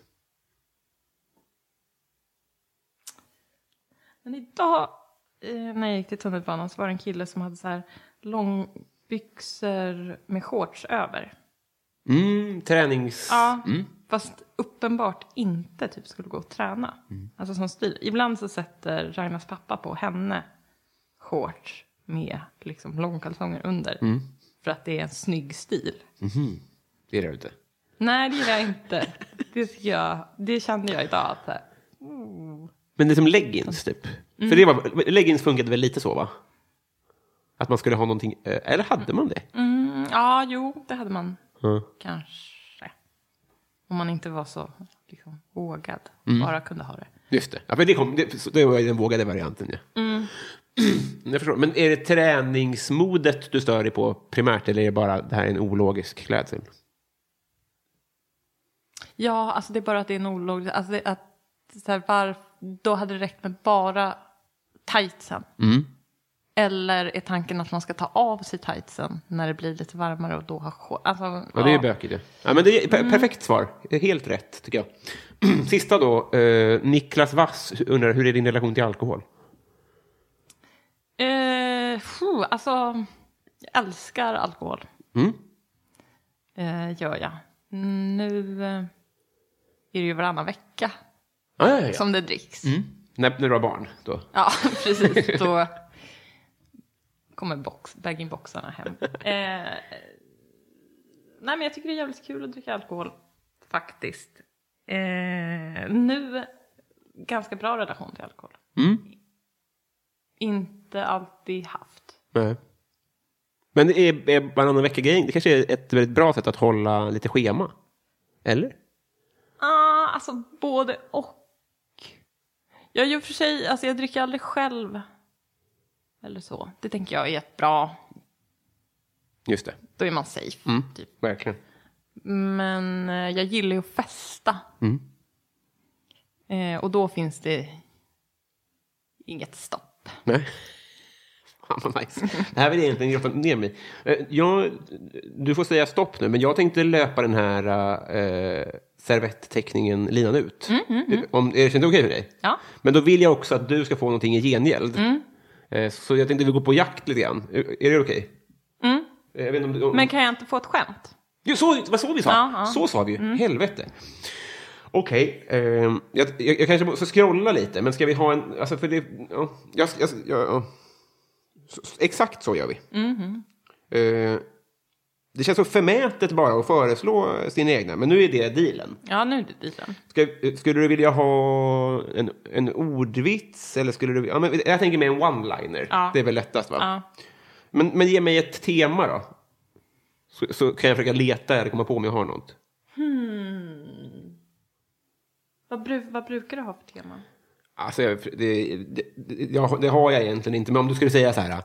Men idag, när jag gick till tunnelbanan så var det en kille som hade så här långbyxor med shorts över. Tränings... Ja, fast uppenbart inte typ skulle gå och träna. Alltså som stil. Ibland så sätter Ragnas pappa på henne shorts med liksom långkalsonger under. För att det är en snygg stil. Det är det inte. Nej, det gillar jag inte. Det kände jag idag. Att, Men det är som leggings typ. För leggings funkade väl lite så va? Att man skulle ha någonting... Eller hade man det? Ja, jo, det hade man. Kanske. Om man inte var så liksom, vågad. Bara kunde ha det. Just det. Ja, men det var ju den vågade varianten. Ja. Jag förstår. Men är det träningsmodet du stör dig på primärt? Eller är det bara det här en ologisk klädsel? Ja, alltså det är bara att det är en ologisk... Alltså så här, då hade det räckt med bara tightsen. Eller är tanken att man ska ta av sig tightsen när det blir lite varmare och då ha shorts? Alltså, ja, det är bökigt det. Ja, men det är perfekt svar. Det är helt rätt, tycker jag. Sista då. Niklas Wass undrar, hur är din relation till alkohol? Alltså, jag älskar alkohol. Gör jag. Nu är det ju varannan vecka som det dricks. När du har barn då? Ja, precis. Då kommer bag-in-boxarna hem. Nej, men jag tycker det är jävligt kul att dricka alkohol. Faktiskt. Nu ganska bra relation till alkohol. Inte alltid haft. Nej. Men det är varannan vecka-grejen. Det kanske är ett väldigt bra sätt att hålla lite schema. Eller? Alltså både och. Jag gör för sig, alltså jag dricker aldrig själv. Eller så. Det tänker jag är ett bra. Just det. Då är man safe. Typ. Verkligen. Men jag gillar ju att festa. Och då finns det inget stopp. Nej. Fan vad nice. Det här vill jag egentligen grotta ner mig. Du får säga stopp nu, men jag tänkte löpa den här servettteckningen linan ut. Känns det okej för dig? Ja. Men då vill jag också att du ska få någonting i gengäld. Så jag tänkte vi går på jakt lite grann. Är det okej? Jag vet inte Men kan jag inte få ett skämt? Jo, vad så vi sa? Ja. Så sa vi ju. Helvete. Okej. Jag kanske måste scrolla lite. Men ska vi ha en... Alltså för det... Exakt så gör vi. Det känns så förmätet bara att föreslå sina egna. Men nu är det dealen. Ja, nu är det dealen. Skulle du vilja ha en ordvits? Eller skulle du... Ja, men jag tänker med en one-liner. Ja. Det är väl lättast va? Ja. Men ge mig ett tema då. Så kan jag försöka leta eller komma på om jag har något. Vad brukar du ha för tema? Alltså, det har jag egentligen inte. Men om du skulle säga så här...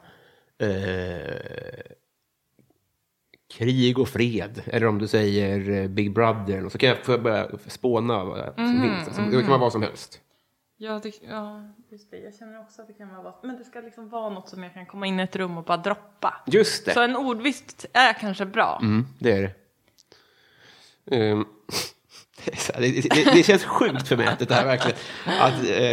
krig och fred. Eller om du säger Big Brother. Så kan jag börja spåna vad som finns. Alltså, det kan vara vad som helst. Ja, just det. Jag känner också att det kan vara vad. Men det ska liksom vara något som jag kan komma in i ett rum och bara droppa. Just det. Så en ordvist är kanske bra. Det är det. Det känns sjukt förmätet det här verkligen. Att...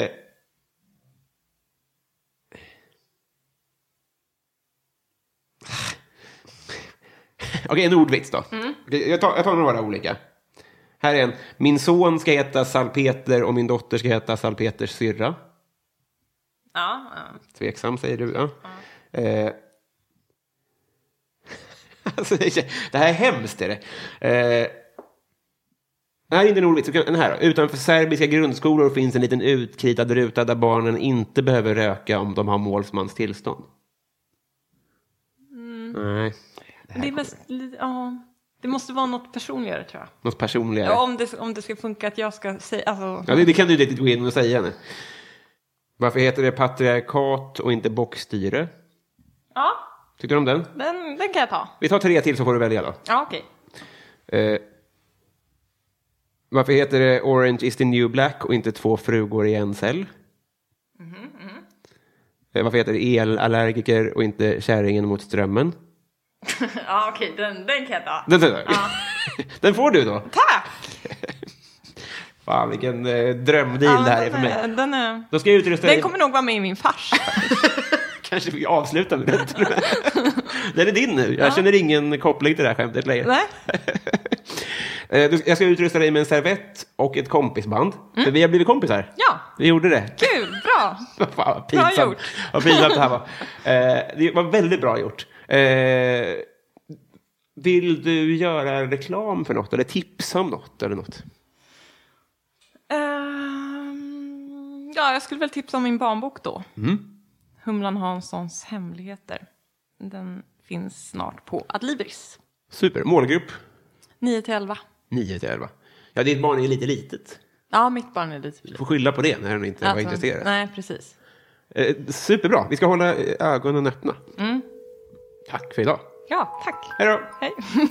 Okej, en ordvits då. Jag tar några olika. Här är en. Min son ska heta Salpeter och min dotter ska heta Salpeters syrra. Ja. Tveksam säger du. Ja. Alltså, det här är hemskt är det. Det här är inte en ordvits. Den här då. Utanför serbiska grundskolor finns en liten utkritad ruta där barnen inte behöver röka om de har målsmans tillstånd. Nej. Det är mest, ja, det måste vara något personligare, tror jag. Något personligare? Ja, om det ska funka att jag ska säga... Alltså... Ja, det kan du inte gå in och säga nu. Varför heter det patriarkat och inte bockstyre? Ja. Tyckte du om den? Den kan jag ta. Vi tar 3 till så får du välja då. Ja, okej. Varför heter det Orange is the new black och inte 2 frugor i en cell? Varför heter det elallergiker och inte kärringen mot strömmen? Ja, okej. Den kan jag ta. Den får du då. Tack! Fan, vilken drömdeal det här är för mig. Då ska jag utrusta den kommer nog vara med i min fars. Kanske vi avslutar med den. Den är din nu. Jag känner ingen koppling till det här skämtet längre. Nej. Jag ska utrusta dig med en servett och ett kompisband. För vi har blivit kompisar. Ja. Vi gjorde det. Kul, bra. Fan, pinsamt. Bra gjort. Vad pinsamt det här var. Det var väldigt bra gjort. Vill du göra reklam för något? Eller tipsa om något? Eller något? Ja, jag skulle väl tipsa om min barnbok då. Humlan Hanssons hemligheter. Den finns snart på Adlibris. Super. Målgrupp? 9-11. 9-11. Ja, ditt barn är lite litet. Ja, mitt barn är lite litet. Du får skylla på det när hon inte var intresserad. Nej, precis. Superbra. Vi ska hålla ögonen öppna. Tack för idag. Ja, tack. Hej då. Hej.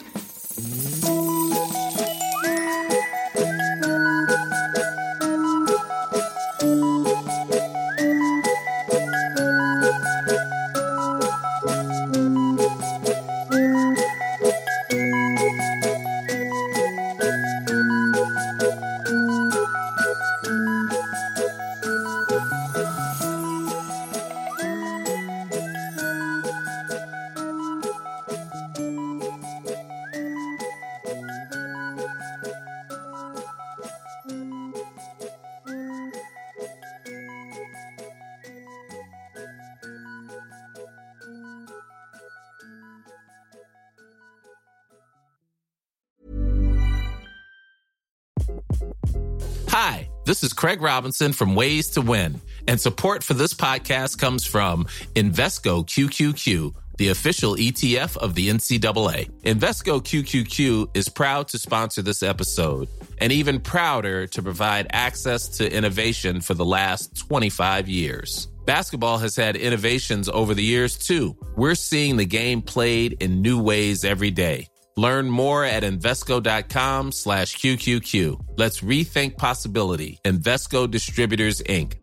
Hi, this is Craig Robinson from Ways to Win, and support for this podcast comes from Invesco QQQ, the official ETF of the NCAA. Invesco QQQ is proud to sponsor this episode, and even prouder to provide access to innovation for the last 25 years. Basketball has had innovations over the years, too. We're seeing the game played in new ways every day. Learn more at Invesco.com/QQQ. Let's rethink possibility. Invesco Distributors, Inc.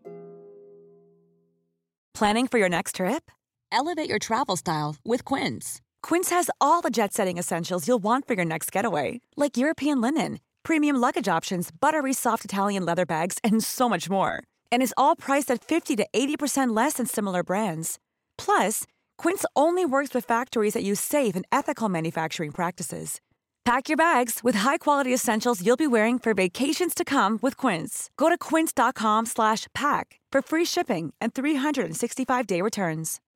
Planning for your next trip? Elevate your travel style with Quince. Quince has all the jet-setting essentials you'll want for your next getaway, like European linen, premium luggage options, buttery soft Italian leather bags, and so much more. And is all priced at 50 to 80% less than similar brands. Plus, Quince only works with factories that use safe and ethical manufacturing practices. Pack your bags with high-quality essentials you'll be wearing for vacations to come with Quince. Go to quince.com/pack for free shipping and 365-day returns.